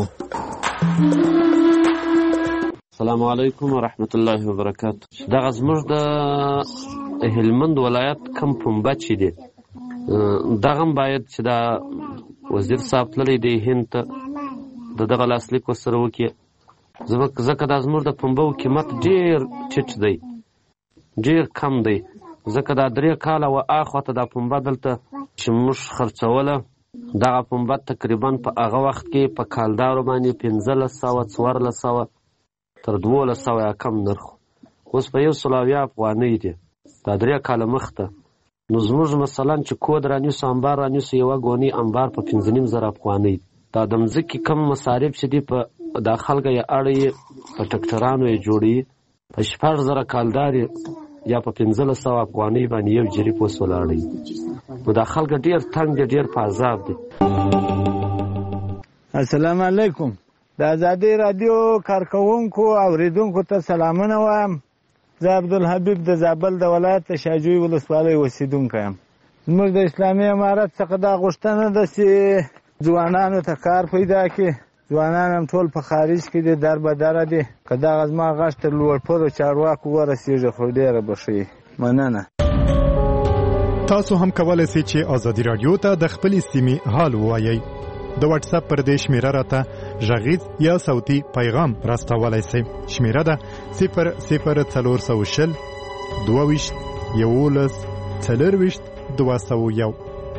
السلام علیکم ورحمت الله وبرکاته. دغه زموږ د هلمند ولایت کم پنبه چې دی دغه باید چې دا وزیر صاحب تللی دی هند ته د دغه لاسلیک ورسره وکړي، ځکه دا زموږ د پنبو قیمت ډېر ټیټ دی، ډېر کم دی، ځکه دا درې کاله و اخواته دا پنبه دلته چې موږ خرڅوله دغه پنبه تقریبا په هغه وخت کې په کالدارو باندې پنځلس سوه څوارلس سوه تر دولس سوه یا کم نرخ، اوس په یو سل اویا افغانۍ دی، دا درې کاله مخته. نو زموږ مثلا چې کود رانیسو امبار رانیسو یوه ګونۍ امبار په پنځه نیم زره افغانۍ. دا د مځکې کم مصارف چې دي په دا خلکه یې اړوي په ټکټرانو یې جوړوي، په شپږ زره کالدار یا په پنځلس سوه افغانۍ باندې یو جریب اوس ولاړوي. نو دا خلک ډېر تنګ دي، ډېر په عذاب دي. السلام علیکم. د آزادی رادیو کارکونکو اوریدونکو ته سلامونه وایم. زه عبدالحبیب د زابل د ولایت شاجوی ولسوالۍ اوسیدونکی یم. زموږ د اسلامي امارت څخه دا غوښتنه ده چې ځوانانو ته کار پیدا کړي. ځوانان هم ټول په خارج کې دي، در به دره دي. که دغه زما غږ تر لوړپوړو چارواکو ورسېږي خو ډېره به ښه وي. مننه. تاسو هم کولی سئ چې ازادي راډیو ته د خپلې سیمې حال ووایئ. د واتس اپ پر دې شمیره راته غږیز یا صوتي پیغام راستولی سئ. شمیره ده صفر صفر څلور سوه شل دوه ویشت یولس څلرویشت دوه سوه یو.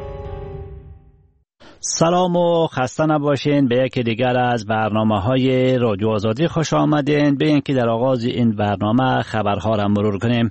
سلام و خسته نباشین. به یکی دیگر از برنامه های رادیو آزادی خوش آمدین. به اینکه در آغاز این برنامه خبرها را مرور کنیم.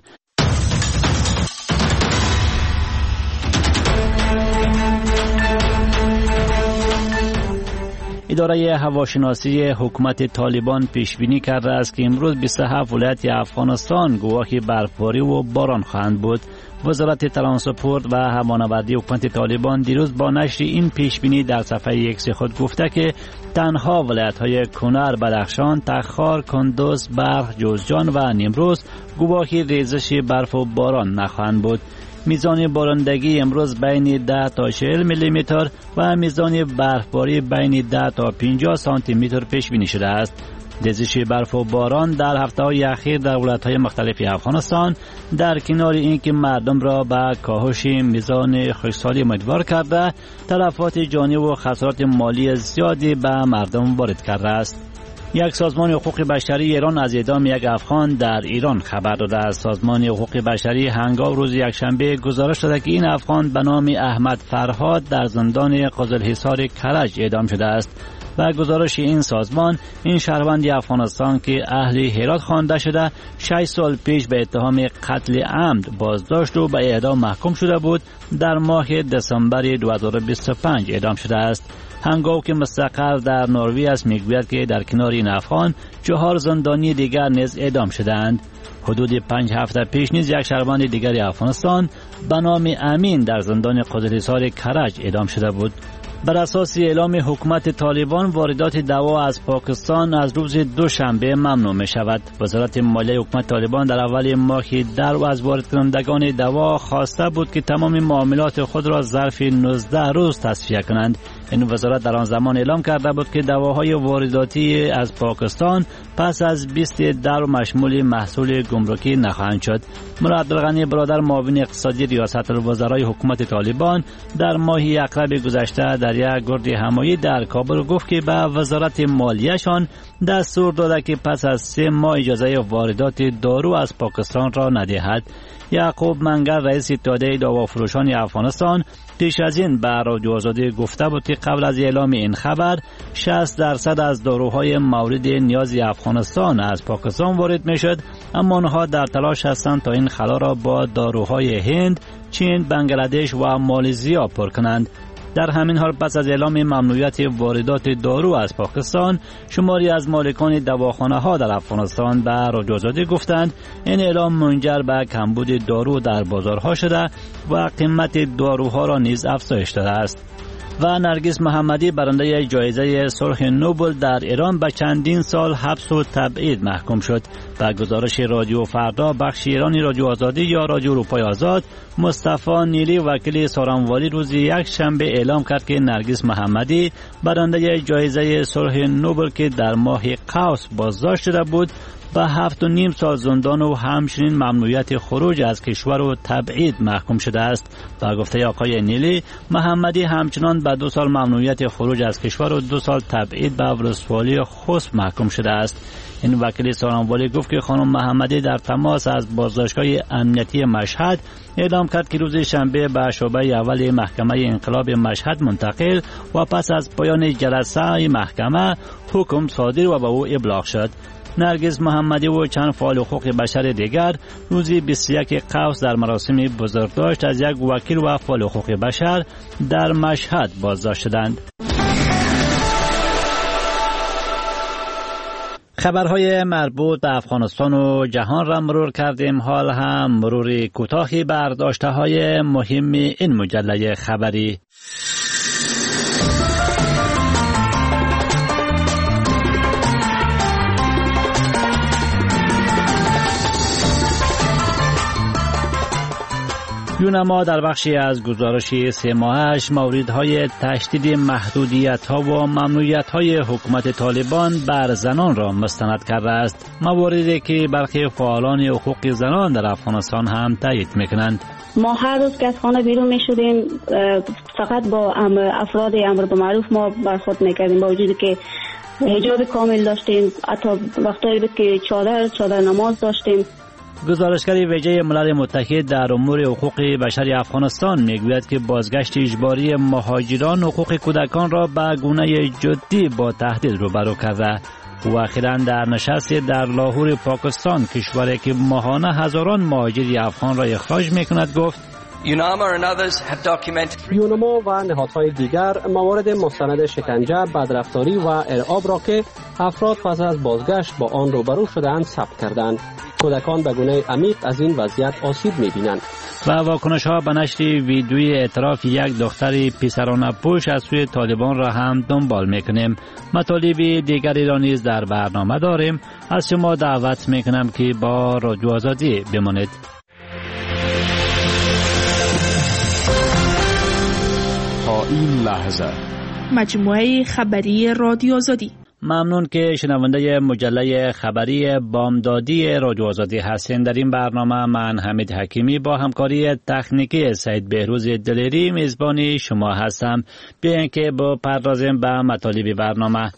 اداره هواشناسی حکومت طالبان پیش بینی کرده است که امروز بیست و هفت ولایت افغانستان گواه برفباری و باران خواهند بود. وزارت ترانسپورت و هوانوردی حکومت طالبان دیروز با نشر این پیش بینی در صفحه ایکس خود گفته که تنها ولایت‌های کنر، بدخشان، تخار، کندوز، بلخ، جوزجان و نیمروز گواه ریزش برف و باران نخواهند بود. میزان بارندگی امروز بین ده تا چهل میلی متر و میزان برفباری بین ده تا پنجاه سانتی متر پیش بینی شده است. ریزش برف و باران در هفته‌های اخیر در ولایت‌های مختلف افغانستان در کنار اینکه مردم را به کاهش میزان خشکسالی امیدوار کرده، تلفات جانی و خسارات مالی زیادی به مردم وارد کرده است. یک سازمان حقوق بشری ایران از اعدام یک افغان در ایران خبر داده است. سازمان حقوق بشری هنگام روز یکشنبه گزارش داده که این افغان به نام احمد فرهاد در زندان قزلحصار کرج اعدام شده است. و گزارش این سازمان، این شهروند افغانستان که اهل هرات خوانده شده شش سال پیش به اتهام قتل عمد بازداشت و به اعدام محکوم شده بود، در ماه دسامبر دو هزار و بیست و پنج اعدام شده است. هنگامی که مستقر در نروژ است میگوید که در کنار این افغان چهار زندانی دیگر نیز اعدام شدند. حدود پنج هفته پیش نیز یک شهروند دیگر افغانستان به نام امین در زندان قزلحصار کرج اعدام شده بود. بر اساس اعلام حکومت طالبان واردات دوا از پاکستان از روز دوشنبه ممنوع می شود. وزارت مالیه حکومت طالبان در اول ماه در از وارد کنندگان دوا خواسته بود که تمام معاملات خود را ظرف نوزده روز تصفیه کنند. این وزارت در آن زمان اعلام کرده بود که دواهای وارداتی از پاکستان پس از بیست در مشمول محصول گمرکی نخواهند شد. مولا عبدالغنی برادر معاون اقتصادی ریاست الوزرای حکومت طالبان در ماه اکرب گذشته در یک گرد همایی در کابل گفت که به وزارت مالیه‌شان دستور داده که پس از سه ماه اجازه واردات دارو از پاکستان را ندهد. یعقوب منگر رئیس اتحادیه دوافروشان افغانستان پیش از این به رادیو آزادی گفته بود که قبل از اعلام این خبر شصت درصد از داروهای مورد نیاز افغانستان از پاکستان وارد می شد، اما آنها در تلاش هستند تا این خلا را با داروهای هند، چین، بنگلادش و مالزیا پر کنند. در همین حال پس از اعلام ممنوعیت واردات دارو از پاکستان، شماری از مالکان دواخانه ها در افغانستان به رادیو آزادی گفتند این اعلام منجر به کمبود دارو در بازارها شده و قیمت داروها را نیز افزایش داده است. و نرگس محمدی برنده جایزه صلح نوبل در ایران به چندین سال حبس و تبعید محکوم شد. با گزارش رادیو فردا بخش ایرانی رادیو آزادی یا رادیو اروپای آزاد، مصطفی نیلی وکیل سارنوالی روز یک شنبه اعلام کرد که نرگس محمدی برنده جایزه صلح نوبل که در ماه قوس بازداشت شده بود به هفت و نیم سال زندان و همچنین ممنوعیت خروج از کشور و تبعید محکوم شده است. با گفته آقای نیلی، محمدی همچنان به دو سال ممنوعیت خروج از کشور و دو سال تبعید به ولسوالی خسب محکوم شده است. این وکیل سارنوالی گفت که خانم محمدی در تماس از بازداشتگاه امنیتی مشهد اعلام کرد که روز شنبه به شعبه اول محکمه انقلاب مشهد منتقل و پس از پایان جلسه محکمه حکم صادر و به او ابلاغ شد. نرگس محمدی و چند فعال حقوق بشر دیگر روز بیست و یک قوس در مراسم بزرگداشت از یک وکیل و فعال حقوق بشر در مشهد بازداشت شدند. خبرهای مربوط به افغانستان و جهان را مرور کردیم. حال هم مرور کوتاهی بر داشته‌های مهم این مجله خبری. یونما در بخشی از گزارش سه ماهش موردهای تشدید محدودیت‌ها و ممنوعیت‌های حکومت طالبان بر زنان را مستند کرده است، مواردی که برخی فعالان حقوق زنان در افغانستان هم تایید می‌کنند. ما هر روز که از خانه بیرون می شدیم فقط با افراد امر به معروف ما برخورد میکردیم، با وجودی که حجاب کامل داشتیم، حتی وقتایی بود که چادر چادر نماز داشتیم. گزارشگر ویژه ملل متحد در امور حقوق بشر افغانستان میگوید که بازگشت اجباری مهاجران حقوق کودکان را به گونه جدی با تهدید روبرو کرده. و اخیراً در نشستی در لاهور پاکستان، کشوری که ماهانه هزاران مهاجر افغان را اخراج میکند، گفت یونما و نهادهای دیگر موارد مستند شکنجه، بدرفتاری و ارعاب را که افراد پس از بازگشت با آن روبرو شدند ثبت کردند. کودکان به گونه عمیق از این وضعیت آسیب می‌بینند. و واکنش ها به نشر ویدیوی اعتراف یک دختر پسرانه پوش از سوی طالبان را هم دنبال میکنیم. مطالب دیگری را نیز در برنامه داریم. از شما دعوت میکنم که با رادیو آزادی بمانید. تا این لحظه مجموعه خبری رادیو آزادی. ممنون که شنونده مجله خبری بامدادی رادیو آزادی هستین. در این برنامه من حمید حکیمی با همکاری تکنیکی سید بهروز دلیری میزبان شما هستم. بیاین که با پردازیم به مطالب برنامه.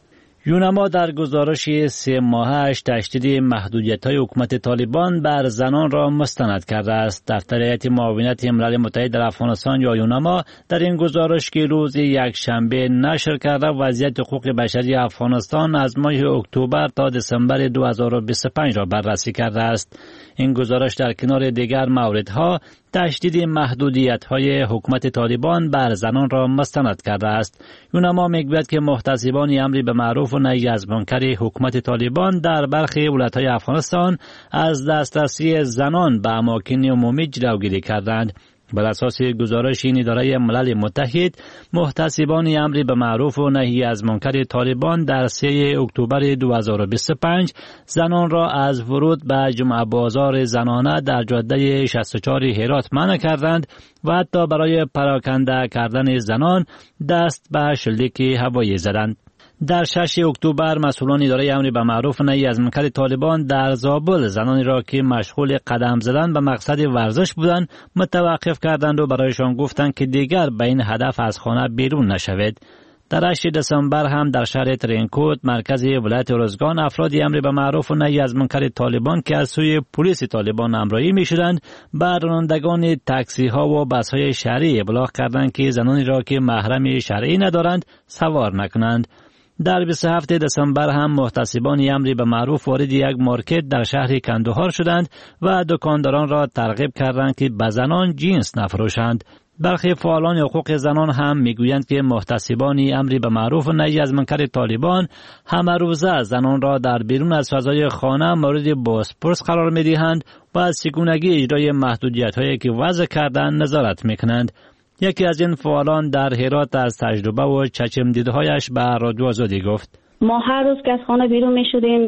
یونما در گزارش سه ماهش تشدید محدودیت‌های حکومت طالبان بر زنان را مستند کرده است. دفتر هیئت معاونت ملل متحد در افغانستان یا یونما در این گزارش که روز یک شنبه نشر کرده وضعیت حقوق بشری افغانستان از ماه اکتبر تا دسامبر دو هزار و بیست و پنج را بررسی کرده است. این گزارش در کنار دیگر موردها تشدید محدودیت‌های حکومت طالبان بر زنان را مستند کرده است. یونما میگوید که محتسبان امری به معروف و نهی از منکر حکومت طالبان در برخی ولایت‌های افغانستان از دسترسی زنان به اماکن عمومی جلوگیری کردند. بر اساس گزارش این اداره ملل متحد، محتسبان امری به معروف و نهی از منکر طالبان در سه اکتبر دو هزار و بیست و پنج زنان را از ورود به جمعه بازار زنانه در جاده شصت و چهار هرات منع کردند و حتی برای پراکنده کردن زنان دست به شلیک هوایی زدند. در شش اکتبر مسئولان اداره امر به معروف و نهی از منکر طالبان در زابل زنانی را که مشغول قدم زدن به مقصد ورزش بودند متوقف کردند و برایشان گفتند که دیگر به این هدف از خانه بیرون نشوید. در هشتم دسامبر هم در شهر ترینکوت مرکز ولایت ارزگان افرادی امر به معروف و نهی از منکر طالبان که از سوی پلیس طالبان همراهی می‌شدند به رانندگان تاکسی ها و بس های شهری ابلاغ کردند که زنانی را که محرم شرعی ندارند سوار نکنند. در بیست و هفتم دسامبر هم محتسبان امری به معروف وارد یک مارکت در شهر کندهار شدند و دکانداران را ترغیب کردند که به زنان جنس نفروشند. برخی فعالان حقوق زنان هم میگویند که محتسبان امری به معروف و نهی از منکر طالبان همه روزه زنان را در بیرون از فضای خانه مورد بازپرس قرار میدهند و از چگونگی اجرای محدودیت‌هایی که وضع کردند نظارت میکنند. یکی از این فعالان در هرات از تجربه و چشم دیدهایش به رادیو آزادی گفت: ما هر روز که از خانه بیرون می شدیم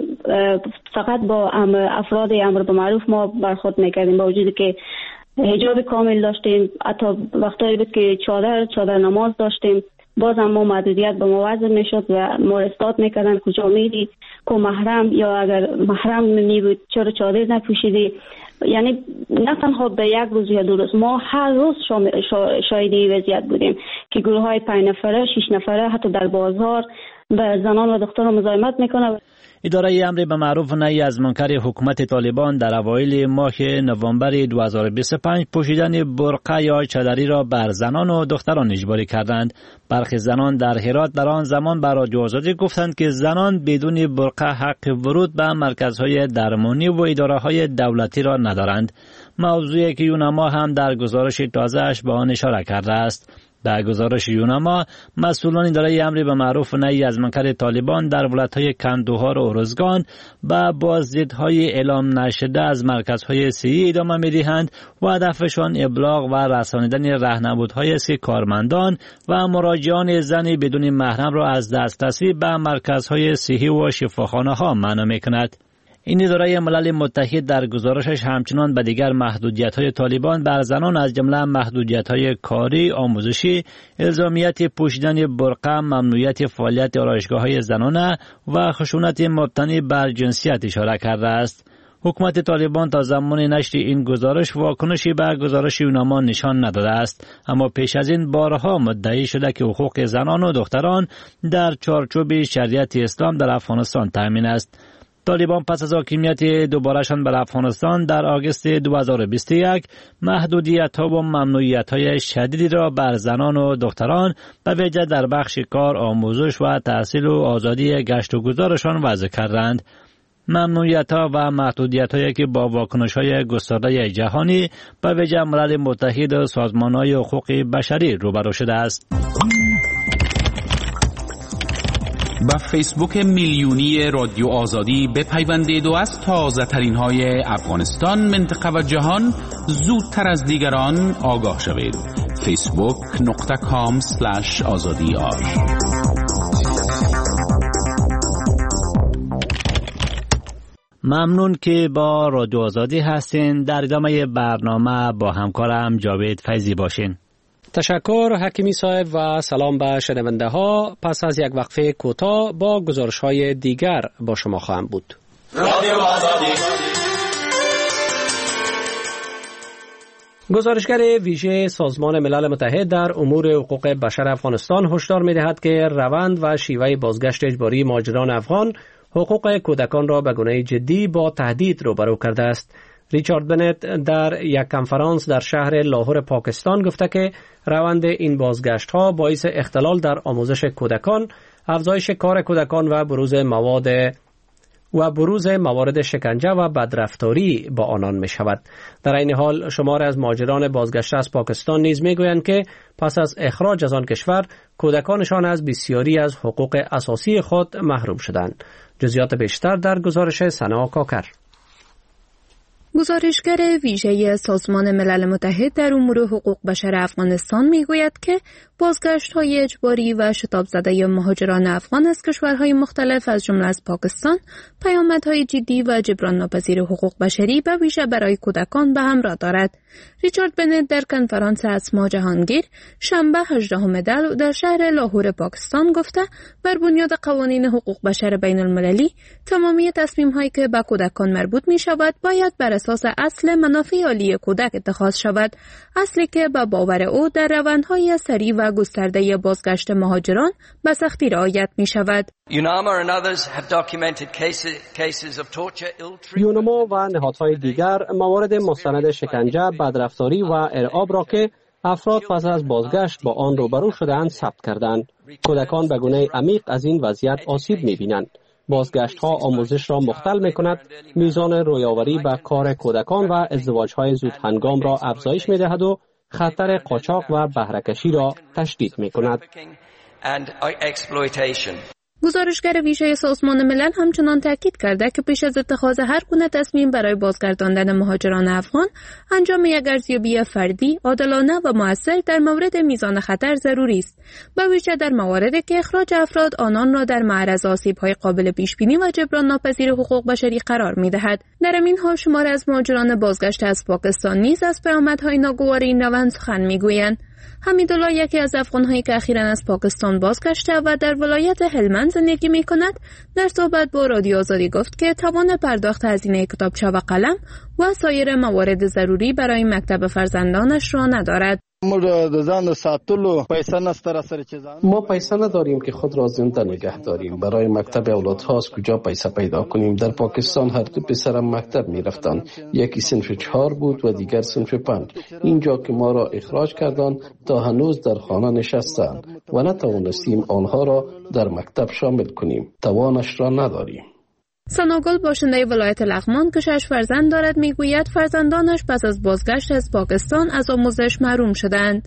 فقط با افراد امر به معروف ما برخورد میکردیم، با وجودی که حجاب کامل داشتیم، حتی وقتایی بود که چادر چادر نماز داشتیم، باز هم ما محدودیت به ما وضع میشد و ما اثبات میکردن کجا میری، کو محرم یا اگر محرم می بود چرا چادر نپوشیدی. یعنی نه تنها به یک روز یا دو روز، ما هر روز شاهد این وضعیت بودیم که گروه های پنج نفره شش نفره حتی در بازار به زنان و دختران مزاحمت میکنه. اداره امر به معروف و نهی از منکر حکومت طالبان در اوایل ماه نوامبر دو هزار و بیست و پنج پوشیدن برقع یا چادری را بر زنان و دختران اجباری کردند. برخی زنان در هرات در آن زمان بر رادیو آزادی گفتند که زنان بدون برقع حق ورود به مرکزهای درمانی و اداره‌های دولتی را ندارند. موضوعی که یونما هم در گزارش تازه‌اش به آن اشاره کرده است. در گزارش یونما، مسئولان اداره امر به معروف و نهی از منکر طالبان در ولایت‌های کندهار و ارزگان به بازدیدهای اعلام نشده از مرکزهای صحی ادامه می‌دهند و هدفشان ابلاغ و رسانیدن راهنمودهایی است که کارمندان و مراجعان زن بدون محرم را از دسترسی به مرکزهای صحی و شفاخانه‌ها منع می‌کند. این اداره ملل متحد در گزارشش همچنان به دیگر محدودیت‌های طالبان بر زنان از جمله محدودیت‌های کاری، آموزشی، الزامیت پوشیدن برقع، ممنوعیت فعالیت آرایشگاه‌های زنانه و خشونت مبتنی بر جنسیت اشاره کرده است. حکومت طالبان تا زمان نشر این گزارش واکنشی به گزارش یوناما نشان نداده است، اما پیش از این بارها مدعی شده که حقوق زنان و دختران در چارچوب شریعت اسلام در افغانستان تامین است. طالبان پس از حاکمیت دوبارهشان بر افغانستان در آگوست دو هزار و بیست و یک محدودیت‌ها و ممنوعیت‌های شدیدی را بر زنان و دختران به ویژه در بخش کار، آموزش و تحصیل و آزادی گشت و گذارشان وضع کردند. ممنوعیت‌ها و محدودیت‌هایی که با واکنش‌های گسترده جهانی به ویژه ملل متحد و سازمان‌های حقوق بشری روبرو شده است. با فیسبوک میلیونی رادیو آزادی بپیوندید و از تازه ترین های افغانستان، منطقه و جهان زودتر از دیگران آگاه شوید. فیسبوک نقطه کام سلش آزادی آر. ممنون که با رادیو آزادی هستین. در ادامه برنامه با همکارم جاوید فیضی باشین. تشکر حکیمی صاحب و سلام به شنونده ها. پس از یک وقفه کوتاه با گزارش های دیگر با شما خواهم بود. رادیو آزادی. گزارشگر ویژه سازمان ملل متحد در امور حقوق بشر افغانستان هشدار می‌دهد که روند و شیوه بازگشت اجباری مهاجران افغان حقوق کودکان را به گونه جدی با تهدید روبرو کرده است. ریچارد بنت در یک کنفرانس در شهر لاهور پاکستان گفته که روند این بازگشت ها باعث اختلال در آموزش کودکان، افزایش کار کودکان و بروز مواد و بروز موارد شکنجه و بدرفتاری با آنان می شود. در این حال شمار از مهاجران بازگشته از پاکستان نیز می گویند که پس از اخراج از آن کشور کودکانشان از بسیاری از حقوق اساسی خود محروم شدند. جزئیات بیشتر در گزارش سنا کاکر. گزارشگر ویژه سازمان ملل متحد در امور حقوق بشر افغانستان میگوید که بازگشت‌های اجباری و شتاب زده مهاجران افغان از کشورهای مختلف از جمله از پاکستان پیامدهای جدی و جبران ناپذیر حقوق بشری به ویژه برای کودکان به همراه دارد. ریچارد بنت در کنفرانس اسما جهانگیر شنبه هجدهم دی در شهر لاهور پاکستان گفته بر بنیاد قوانین حقوق بشر بین المللی تمامی تصمیم‌هایی که به کودکان مربوط می‌شود باید بر اساس اصل منافع عالی کودک اتخاذ شود، اصلی که به باور او در روندهای سریع و گسترده بازگشت مهاجران به سختی رعایت می‌شود. یوناما و نهادهای دیگر موارد مستند شکنجه، بدرفتاری و ارعاب را که افراد پس از بازگشت با آن روبرو شده‌اند ثبت کردند. کودکان به گونه عمیق از این وضعیت آسیب می‌بینند. بازگشت ها آموزش را مختل می کند، میزان رویاوری به کار کودکان و ازدواج های زود هنگام را افزایش می دهد و خطر قاچاق و بهره‌کشی را تشدید می کند. گزارشگر ویژه سازمان ملل همچنان تاکید کرده که پیش از اتخاذ هر گونه تصمیم برای بازگرداندن مهاجران افغان، انجام یک ارزیابی فردی، عادلانه و مؤثر در مورد میزان خطر ضروری است، به ویژه در مواردی که اخراج افراد آنان را در معرض آسیب‌های قابل پیش‌بینی و جبران ناپذیر حقوق بشری قرار می‌دهد. در این حال شمار از مهاجران بازگشته از پاکستان نیز از پیامدهای ناگوار این روند سخن می‌گویند. حمیدالله یکی از افغان‌هایی که اخیراً از پاکستان بازگشته و در ولایت هلمند زندگی می‌کند، در صحبت با رادیو آزادی گفت که توان پرداخت هزینه کتابچه و قلم و سایر موارد ضروری برای مکتب فرزندانش را ندارد. ما پیسه نداریم که خود را زنده نگه داریم. برای مکتب اولادها از کجا پیسه پیدا کنیم؟ در پاکستان هر دو پسرم مکتب می رفتند. یکی صنف چهار بود و دیگر صنف پنج. اینجا که ما را اخراج کردند تا هنوز در خانه نشستند و نتوانستیم آنها را در مکتب شامل کنیم. توانش را نداریم. سناگل باشنده ولایت لغمان که شش فرزند دارد میگوید فرزندانش پس از بازگشت از پاکستان از آموزش محروم شدند.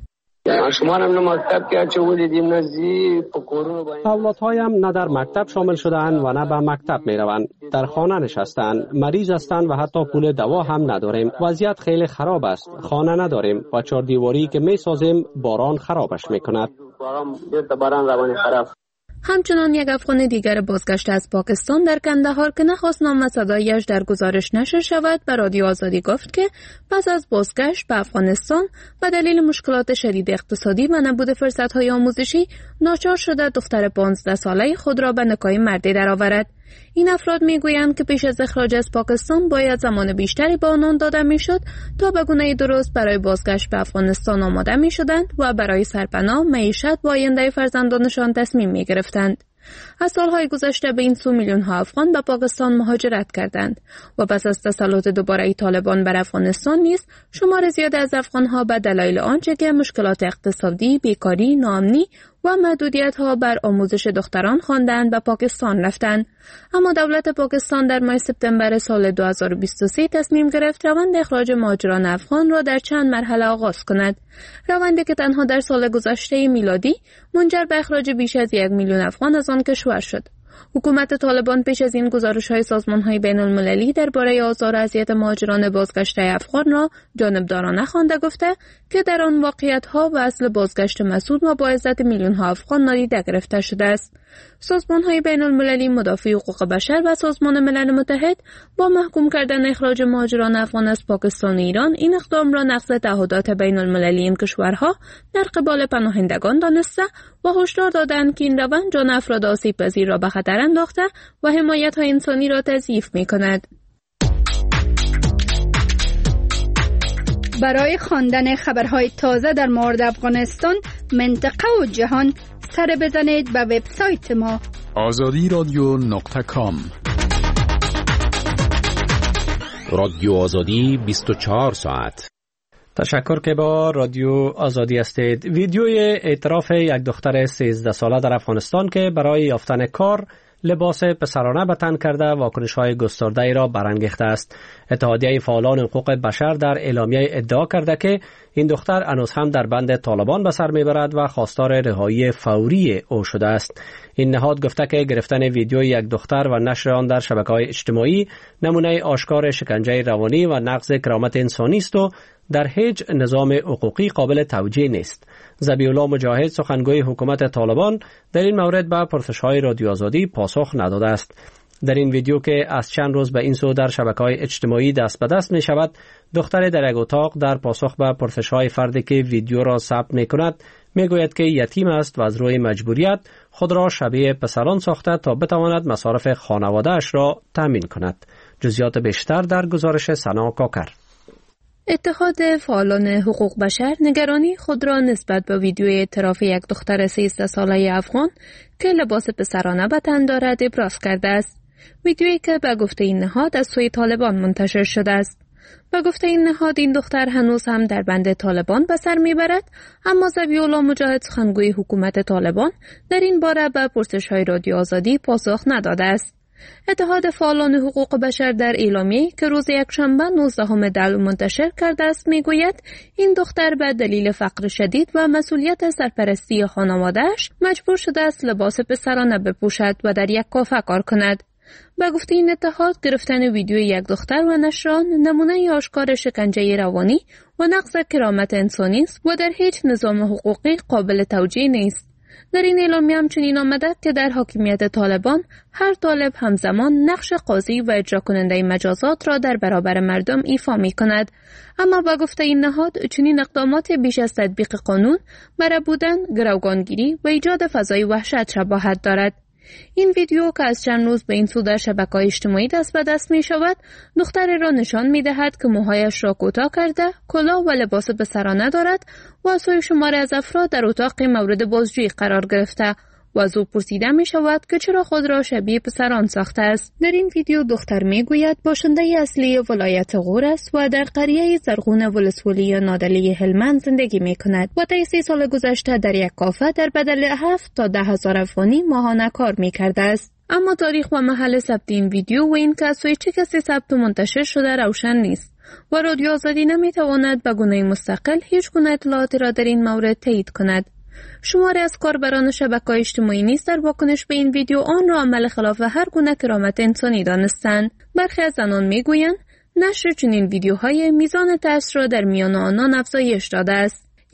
اولادهایم نه در مکتب شامل شدند و نه به مکتب می روند. در خانه نشستند، مریض هستند و حتی پول دوا هم نداریم. وضعیت خیلی خراب است. خانه نداریم و چهار دیواری که می سازیم باران خرابش می کند. همچنان یک افغان دیگر بازگشته از پاکستان در کندهار که نخواست نام و صدایش در گزارش نشر شود به رادیو آزادی گفت که پس از بازگشت به افغانستان به دلیل مشکلات شدید اقتصادی و نبود فرصت‌های آموزشی ناچار شده دختر پانزده ساله خود را به نکاح مردی درآورد. این افراد میگویند که پیش از اخراج از پاکستان باید زمان بیشتری به آنان داده میشد تا به گونه درست برای بازگشت به افغانستان آماده میشدند و برای سرپناه، معیشت و آینده فرزندانشان تصمیم میگرفتند. از سالهای گذشته به این سو میلیون ها افغان به پاکستان مهاجرت کردند و پس از تسلط دوباره طالبان بر افغانستان نیز شمار زیاد از افغانها به دلایل آنچه که مشکلات اقتصادی، بیکاری، ناامنی و محدودیت ها بر آموزش دختران خواندند به پاکستان رفتند. اما دولت پاکستان در ماه سپتامبر سال دو هزار و بیست و سه تصمیم گرفت روند اخراج مهاجران افغان را در چند مرحله آغاز کند. روندی که تنها در سال گذشته میلادی منجر به اخراج بیش از یک میلیون افغان از آن کشور شد. حکومت طالبان پیش از این گزارش‌های سازمان‌های بین‌المللی درباره آزار و اذیت مهاجران بازگشته افغان را جانبدارانه خوانده گفته که در آن واقعیت‌ها و اصل بازگشت مسعود و با عزت میلیون‌ها افغان نادیده گرفته شده است. سازمان‌های بین‌المللی مدافع حقوق بشر و سازمان ملل متحد با محکوم کردن اخراج مهاجران افغان از پاکستان و ایران این اقدام را نقض تعهدات بین‌المللی این کشورها در قبال پناهندگان دانسته و هشدار دادند که این روند جان افراد آسیب‌پذیر را به خطر انداخته و حمایت‌های انسانی را تضعیف می‌کند. برای خواندن خبرهای تازه در مورد افغانستان، منطقه و جهان سر بزنید به وبسایت ما آزادی رادیو نقطه کام. رادیو آزادی بیست و چهار ساعت. تشکر که با رادیو آزادی هستید. ویدیوی اعتراف یک دختر سیزده ساله در افغانستان که برای یافتن کار لباس پسرانه به تن کرده واکنش‌های گسترده‌ای را برانگیخته است. اتحادیه فعالان حقوق بشر در اعلامیه ادعا کرده که این دختر هنوز هم در بند طالبان به سر میبرد و خواستار رهایی فوری او شده است. این نهاد گفته که گرفتن ویدیوی یک دختر و نشر آن در شبکه‌های اجتماعی نمونه آشکار شکنجه روانی و نقض کرامت انسانی است و در هیچ نظام حقوقی قابل توجیه نیست. ذبیح‌الله مجاهد سخنگوی حکومت طالبان در این مورد به پرسش‌های رادیو آزادی پاسخ نداده است. در این ویدیو که از چند روز به این سو در شبکه‌های اجتماعی دست به دست می شود، دختر در یک اتاق در پاسخ به پرسش‌های فردی که ویدیو را ثبت می کند می گوید که یتیم است و از روی مجبوریت خود را شبیه پسران ساخته تا بتواند مصارف خانواده‌اش را تامین کند. جزئیات بیشتر در گزارش سنا کاکر. اتحاد فعالان حقوق بشر نگرانی خود را نسبت به ویدیوی اعتراف یک دختر سیزده ساله افغان که لباس پسرانه به تن دارد ابراز کرده است. ویدیویی که به گفته این نهاد از سوی طالبان منتشر شده است. به گفته این نهاد این دختر هنوز هم در بند طالبان به سر میبرد، اما ذبیح‌الله مجاهد سخنگوی حکومت طالبان در این باره به پرسش‌های رادیو آزادی پاسخ نداده است. اتحاد فعالان حقوق بشر در اعلامیه‌ای که روز یکشنبه نوزدهم دی منتشر کرده است میگوید این دختر به دلیل فقر شدید و مسئولیت سرپرستی خانواده‌اش مجبور شده است لباس پسرانه بپوشد و در یک کافه کار کند. به گفته این اتحاد گرفتن ویدیوی یک دختر و نشر آن نمونه آشکار شکنجه روانی و نقض کرامت انسانی است و در هیچ نظام حقوقی قابل توجیه نیست. در این اعلامیه همچنین آمده که در حاکمیت طالبان هر طالب همزمان نقش قاضی و اجرا کننده مجازات را در برابر مردم ایفا می کند. اما با گفته این نهاد چنین اقدامات بیش از تطبیق قانون برای بودن، گروگانگیری و ایجاد فضای وحشت شباهت دارد. این ویدیو که از چند روز به این سو در شبکه‌های اجتماعی دست به دست می شود، دختری را نشان می دهد که موهایش را کوتاه کرده، کلاه و لباس پسرانه دارد و از سوی شماری از افراد در اتاق مورد بازجویی قرار گرفته و از او پرسیده می شود که چرا خود را شبیه پسران ساخته است. در این ویدیو دختر می گوید باشنده اصلی ولایت غور است و در قریه زرغون ولسوالی نادلی هلمند زندگی می کند و طی سی سال گذشته در یک کافه در بدل هفت تا ده هزار افغانی ماهانه کار می کرده است. اما تاریخ و محل ثبت این ویدیو و این که از سوی چه کسی ثبت و منتشر شده روشن نیست و رادیو آزادی نمی تواند به گونه مستقل هیچ گونه اطلاعاتی را در این مورد تایید کند. شماری از کاربران شبکه‌های اجتماعی نیز در واکنش به این ویدیو آن را عمل خلاف هر گونه کرامت انسانی دانستند. برخی از زنان میگویند نشر چنین ویدیوهای میزان ترس را در میان آنان افزایش داده است.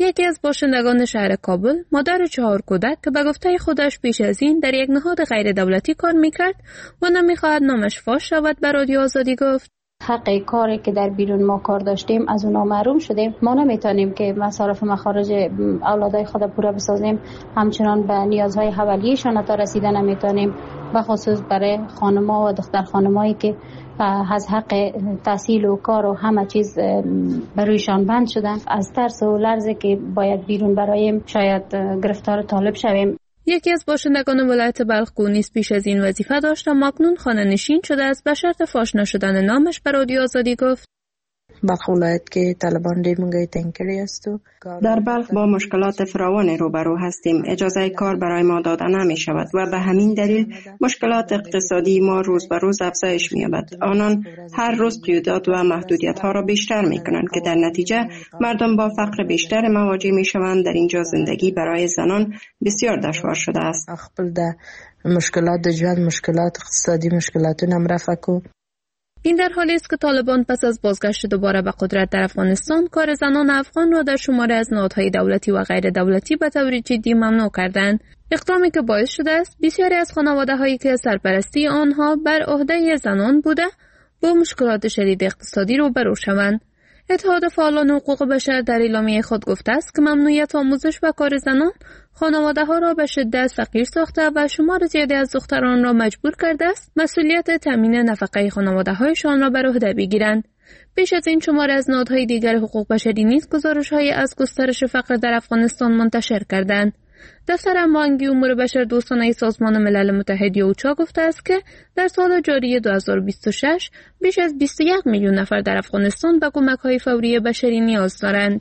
یکی از باشندگان شهر کابل، مادر چهار کودک که به گفته خودش پیش از این در یک نهاد غیر دولتی کار میکرد و نمیخواهد نامش فاش شود، به رادیو آزادی گفت: حق کاری که در بیرون ما کار داشتیم از اونا محروم شدیم. ما نمیتونیم که مصارف مخارج اولادای خود پورا بسازیم، همچنان به نیازهای اولیه‌شان تا رسیدن نمیتونیم، به خصوص برای خانم‌ها و دختر خانمایی که از حق تحصیل و کار و همه چیز برویشان بند شدن. از ترس و لرزی که باید بیرون برایم شاید گرفتار طالب شویم. یکی از باشندگان ولایت بلخ که نیز پیش از این وظیفه داشت و مکنون خانه نشین شده است، به شرط فاش نشدن نامش به رادیو آزادی گفت: بلخ ولایت که طالبان ډیر مونږه تنګ کړی است. در بلخ با مشکلات فراوان روبرو هستیم. اجازه کار برای ما داده نمی شود و به همین دلیل مشکلات اقتصادی ما روز به روز افزایش می یابد. آنان هر روز قیودات و محدودیت ها را بیشتر می کنند که در نتیجه مردم با فقر بیشتر مواجه می شوند. در اینجا زندگی برای زنان بسیار دشوار شده است. خپل د مشکلات د ژوند مشکلات اقتصادی مشکلاتونه هم رفع کو. این در حالی است که طالبان پس از بازگشت دوباره به قدرت در افغانستان کار زنان افغان را در شماره از نهادهای دولتی و غیر دولتی به طور جدی ممنوع کردند، اقدامی که باعث شده است بسیاری از خانواده‌هایی که سرپرستی آنها بر عهده زنان بوده با مشکلات شدید اقتصادی روبرو شوند. اتحاد فعالان حقوق بشر در اعلامیه خود گفته است که ممنوعیت آموزش و کار زنان خانواده‌ها را به شدت فقیر ساخته و شمار زیادی از دختران را مجبور کرده است مسئولیت تامین نفقه خانواده‌هایشان را بر عهده بگیرند. پیش از این شمار از نهادهای دیگر حقوق بشری نیز گزارش‌هایی از گسترش فقر در افغانستان منتشر کردند. دفتر هماهنگی امور بشر دوستانه سازمان ملل متحد یوچا گفته است که در سال جاری دو هزار و بیست و شش بیش از بیست و یک میلیون نفر در افغانستان به کمک‌های فوری بشری نیاز دارند.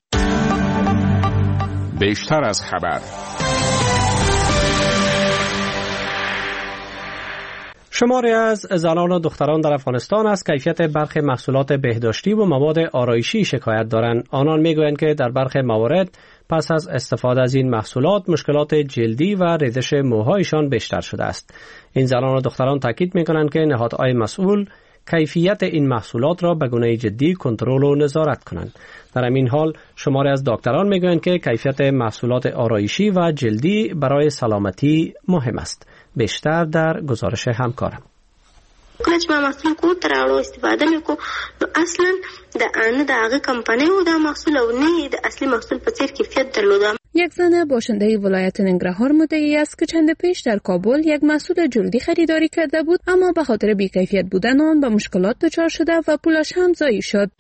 بیشتر از خبر. شماری از زنان و دختران در افغانستان از کیفیت برخی محصولات بهداشتی و مواد آرایشی شکایت دارند. آنان میگویند که در برخی موارد پس از استفاده از این محصولات مشکلات جلدی و ریزش موهایشان بیشتر شده است. این زنان و دختران تاکید میکنند که نهادهای مسئول کیفیت این محصولات را به گونه جدی کنترل و نظارت کنند. در همین حال شماری از دکتران میگویند که کیفیت محصولات آرایشی و جلدی برای سلامتی مهم است. بیشتر در گزارش همکارم. کله چې ما محصول کو تر اړو استفاده وکړو نو اصلا د ان د هغه کمپنۍ او د محصول او نه د اصلي محصول په څیر کیفیت درلوده. یک زن باشنده ولایت ننگرهار مدعی است که چند پیش در کابل یک محصول جلدی خریداری کرده بود، اما به خاطر بی‌کیفیت بودن آن به مشکلات دچار شده و پولش هم ضایع شد.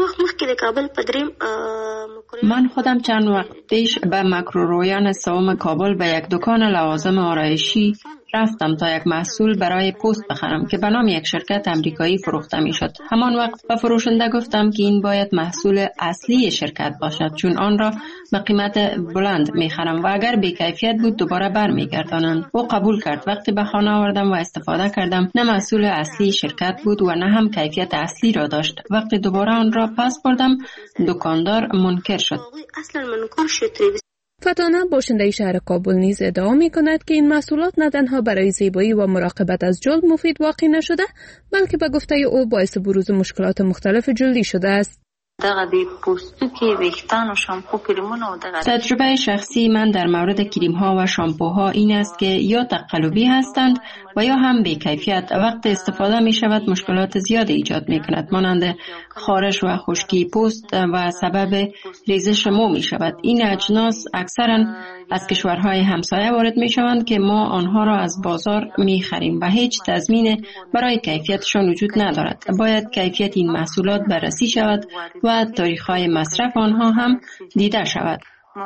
من خودم چند وقت پیش به مکرورویان سوم کابل به یک دکان لوازم آرایشی رفتم تا یک محصول برای پست بخرم که به نام یک شرکت امریکایی فروخته می شد. همان وقت به فروشنده گفتم که این باید محصول اصلی شرکت باشد، چون آن را به قیمت بلند می خرم و اگر بی کیفیت بود دوباره بر می گردانند. او قبول کرد. وقتی به خانه آوردم و استفاده کردم نه محصول اصلی شرکت بود و نه هم کیفیت اصلی را داشت. وقتی دوباره آن را پس بردم دکاندار منکر شد. فتانه باشنده شهر کابل نیز ادعا می کند که این محصولات نه تنها برای زیبایی و مراقبت از جلد مفید واقع نشده، بلکه به گفته او باعث بروز مشکلات مختلف جلدی شده است. تجربه شخصی من در مورد کریم ها و شامپوها این است که یا تقلبی هستند و یا هم بی کیفیت. وقت استفاده می شود مشکلات زیاد ایجاد می کند، مانند خارش و خشکی پوست و سبب ریزش مو می شود. این اجناس اکثرا از کشورهای همسایه وارد می شوند که ما آنها را از بازار می خریم و هیچ تضمین برای کیفیتشان وجود ندارد. باید کیفیت این محصولات بررسی شود و تاریخ‌های مصرف آنها هم دیده شود.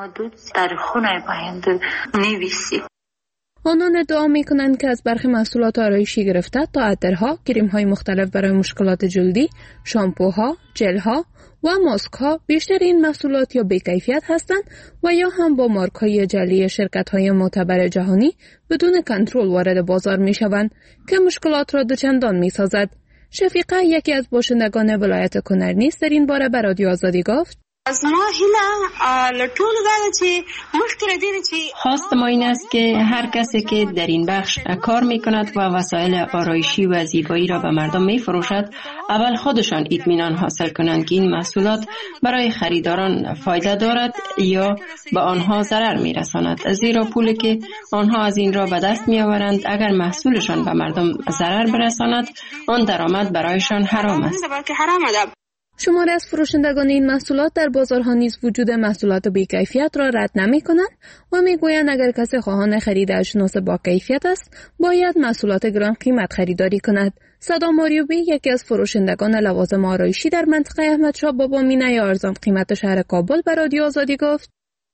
آنان ادعا می کنند که از برخی محصولات آرایشی گرفته تا عطرها، کریم‌های مختلف برای مشکلات جلدی، شامپوها، ژل‌ها و ماسک‌ها بیشتر این محصولات یا بی‌کیفیت هستند و یا هم با مارک‌های جعلی شرکت‌های معتبر جهانی بدون کنترل وارد بازار می‌شوند که مشکلات را دوچندان می‌سازد. شفیقه یکی از باشندگان ولایت کنر نیز در این باره به رادیو آزادی گفت: از ما هیله لټول دا چې مخکې دین چې خواست ما این است که هر کسی که در این بخش کار می کند و وسایل آرایشی و زیبایی را به مردم می فروشد اول خودشان اطمینان حاصل کنند که این محصولات برای خریداران فایده دارد یا به آنها ضرر می رساند، زیرا پولی که آنها از این را به دست می آورند اگر محصولشان به مردم ضرر برساند آن درآمد برایشان حرام است. شماری از فروشندگان این محصولات در بازارها نیز وجود محصولات بی‌کیفیت را رد نمی‌کنند و می‌گویند اگر کسی خواهان خرید اشناس با کیفیت است باید محصولات گران قیمت خریداری کند. صدام ماریوبی یکی از فروشندگان لوازم آرایشی در منطقه احمدشاه بابا مینه ارزان قیمت شهر کابل به رادیو آزادی گفت: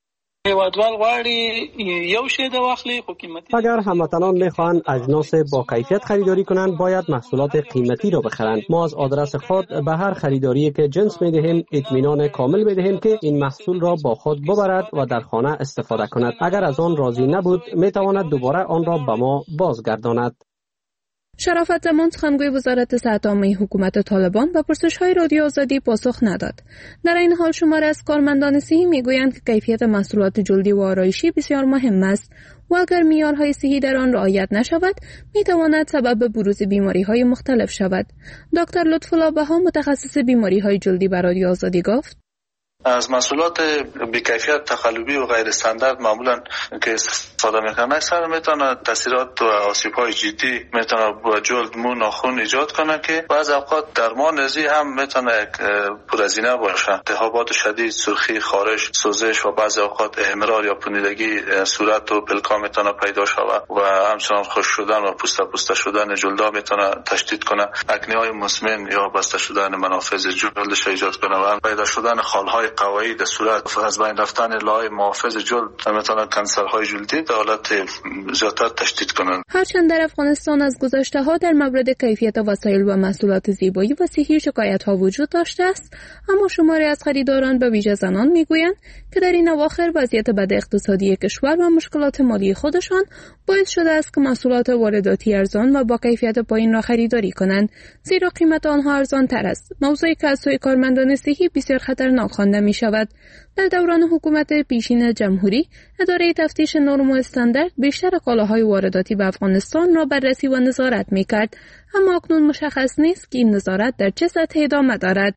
اگر هموطنان میخواهند اجناس با کیفیت خریداری کنند باید محصولات قیمتی را بخرند. ما از آدرس خود به هر خریداری که جنس میدهیم اطمینان کامل میدهیم که این محصول را با خود ببرد و در خانه استفاده کند. اگر از آن راضی نبود میتواند دوباره آن را به ما بازگرداند. شرافت زمان سخنگوی وزارت صحت عامه حکومت طالبان به پرسش‌های رادیو آزادی پاسخ نداد. در این حال شماری از کارمندان صحی میگویند که کیفیت محصولات جلدی و آرایشی بسیار مهم است و اگر معیارهای صحی در آن رعایت نشود میتواند سبب بروز بیماری‌های مختلف شود. دکتر لطف‌الله بها متخصص بیماری‌های جلدی به رادیو آزادی گفت: از محصولات بی‌کیفیت تقلبی و غیر استاندارد معمولا که استفاده میکنن اکثر میتونه تاثیرات و آسیب‌های جدی میتونه با جلد، مو، ناخن ایجاد کنه که بعض اوقات درمان نزی هم میتونه پرهزینه باشه. التهابات شدید، سرخی، خارش، سوزش و بعض اوقات احمرار یا پوسیدگی صورت و پلکا میتونه پیدا شود و همچنان خشک شدن و پوسته پوسته شدن جلدا میتونه تشدید کنه. اکنه‌های مزمن یا بسته شدن منافذ جلدش ایجاد کنه و پیدا شدن خال‌های قوایی در صورت از بین رفتن لای محافظ جلد میتونه کانسرهای جلدی در حالت زیادتر تشدید کنند. هرچند در افغانستان از گذشته ها در مورد کیفیت وسایل و محصولات زیبایی و صحی شکایت ها وجود داشته است، اما شماری از خریداران به ویژه زنان میگویند که در این اواخر وضعیت بد اقتصادی کشور و مشکلات مالی خودشان باعث شده است که محصولات وارداتی ارزان و با کیفیت پایین را خریداری کنند، زیرا قیمت آنها ارزان تر است. موضوعی که از سوی کارمندان صحی بسیار خطرناک خوانده می شود. در دوران حکومت پیشین جمهوری، اداره تفتیش نرم و استاندارد بیشتر کالاهای وارداتی به افغانستان را بررسی و نظارت می کرد، اما اکنون مشخص نیست که این نظارت در چه سطح ادامه دارد.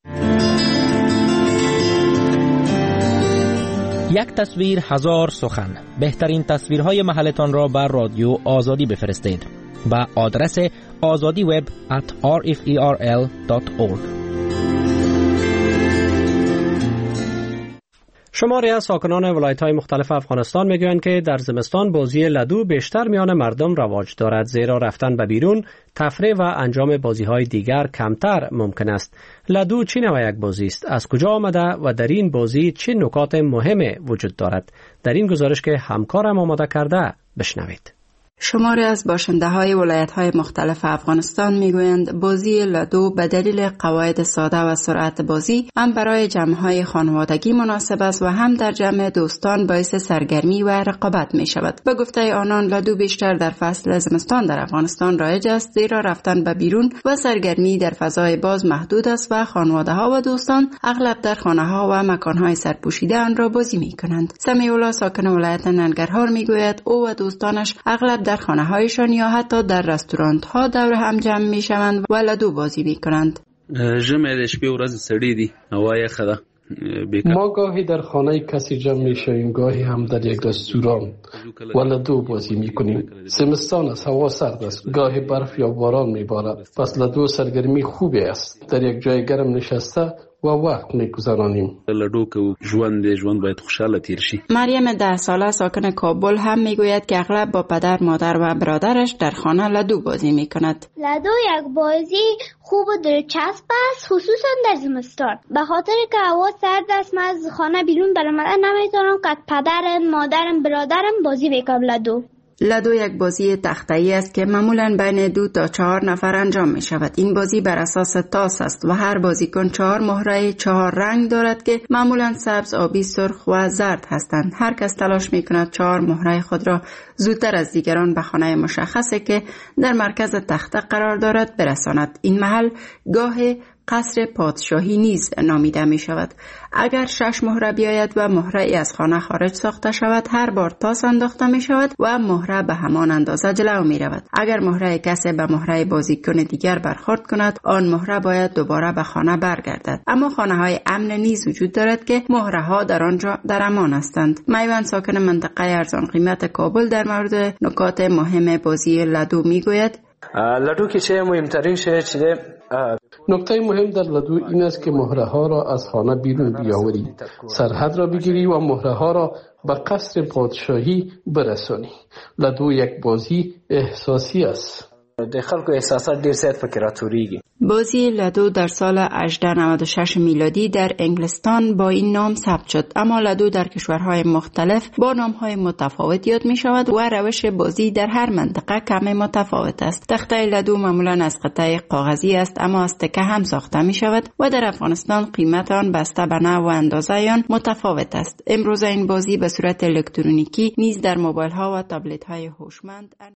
یک تصویر هزار سخن. بهترین تصویرهای محلتان را بر رادیو آزادی بفرستید با آدرس azadi web at r f e r l dot org. شماری از ساکنان ولایت‌های مختلف افغانستان میگویند که در زمستان بازی لدو بیشتر میان مردم رواج دارد، زیرا رفتن به بیرون، تفریح و انجام بازی‌های دیگر کمتر ممکن است. لدو چه نوع یک بازی است؟ از کجا آمده و در این بازی چه نکات مهم وجود دارد؟ در این گزارش که همکارم آماده کرده بشنوید. شماری از باشنده های ولایت های مختلف افغانستان میگویند بازی لدو به دلیل قواعد ساده و سرعت بازی هم برای جمع های خانوادگی مناسب است و هم در جمع دوستان باعث سرگرمی و رقابت می شود. به گفته آنان لدو بیشتر در فصل زمستان در افغانستان رایج است، زیرا رفتن به بیرون و سرگرمی در فضای باز محدود است و خانواده ها و دوستان اغلب در خانه ها و مکان های سرپوشیده آن را بازی می کنند. سمیع الله ساکن ولایت ننگرهار میگوید او و دوستانش اغلب در خانه هایشان یا حتی در رستوران ها دور هم جمع می شوند و لدو بازی می کنند. ژمی د شپې ورځ سړې دي، هوا یخه ده. ما گاهی در خانه کسی جمع می شویم، گاهی هم در یک رستوران و لدو بازی می کنیم. زمستان است، هوا سرد است، گاهی برف یا باران می بارد، پس لدو سرگرمی خوبی است. در یک جای گرم نشسته و وقت می‌گذرانیم. لدو که ژوند دی ژوند باید خوشحاله تیر شي. مریم ده ساله ساکن کابل هم میگوید که اغلب با پدر، مادر و برادرش در خانه لدو بازی میکند. لدو یک بازی خوب و دلچسب است، خصوصا در زمستان. به خاطر که هوا سرد است، من از خانه بیرون برآمدن نمیتونم که پدرم، مادرم، برادرم بازی بکنم لدو. لدو یک بازی تخته‌ای است که معمولاً بین دو تا چهار نفر انجام می شود. این بازی بر اساس تاس است و هر بازیکن چهار مهره چهار رنگ دارد که معمولاً سبز، آبی، سرخ و زرد هستند. هر کس تلاش می کند چهار مهره خود را زودتر از دیگران به خانه مشخصی که در مرکز تخته قرار دارد برساند. این محل گاه قصر پادشاهی نیز نامیده می شود. اگر شش مهره بیاید و مهره ای از خانه خارج ساخته شود، هر بار تاس انداخته می شود و مهره به همان اندازه جلو می رود. اگر مهره کسی به مهره بازیکن دیگر برخورد کند، آن مهره باید دوباره به خانه برگردد. اما خانه های امن نیز وجود دارد که مهره ها در آنجا در امان هستند. میوند ساکن منطقه ارزان قیمت کابل در مورد نکات مهم بازی لدو می گوید. لدو که چه مهمترین چه چه نکته مهم در لدو این است که مهره ها را از خانه بیرون بیاوری، سرحد را بگیری و مهره ها را به قصر پادشاهی برسانی. لدو یک بازی احساسی است. د خلکو احساسات ډیر زیات پکې راټوریږي. بازی لدو در سال هزار و هشتصد و نود و شش میلادی در انگلستان با این نام ثبت شد، اما لدو در کشورهای مختلف با نامهای متفاوت یاد می شود و روش بازی در هر منطقه کمی متفاوت است. تخته لدو معمولا از قطعه کاغذی است، اما از تکه هم ساخته می شود و در افغانستان قیمت آن بسته به نوع و اندازه آن متفاوت است. امروز این بازی به صورت الکترونیکی نیز در موبایل ها و تبلت های هوشمند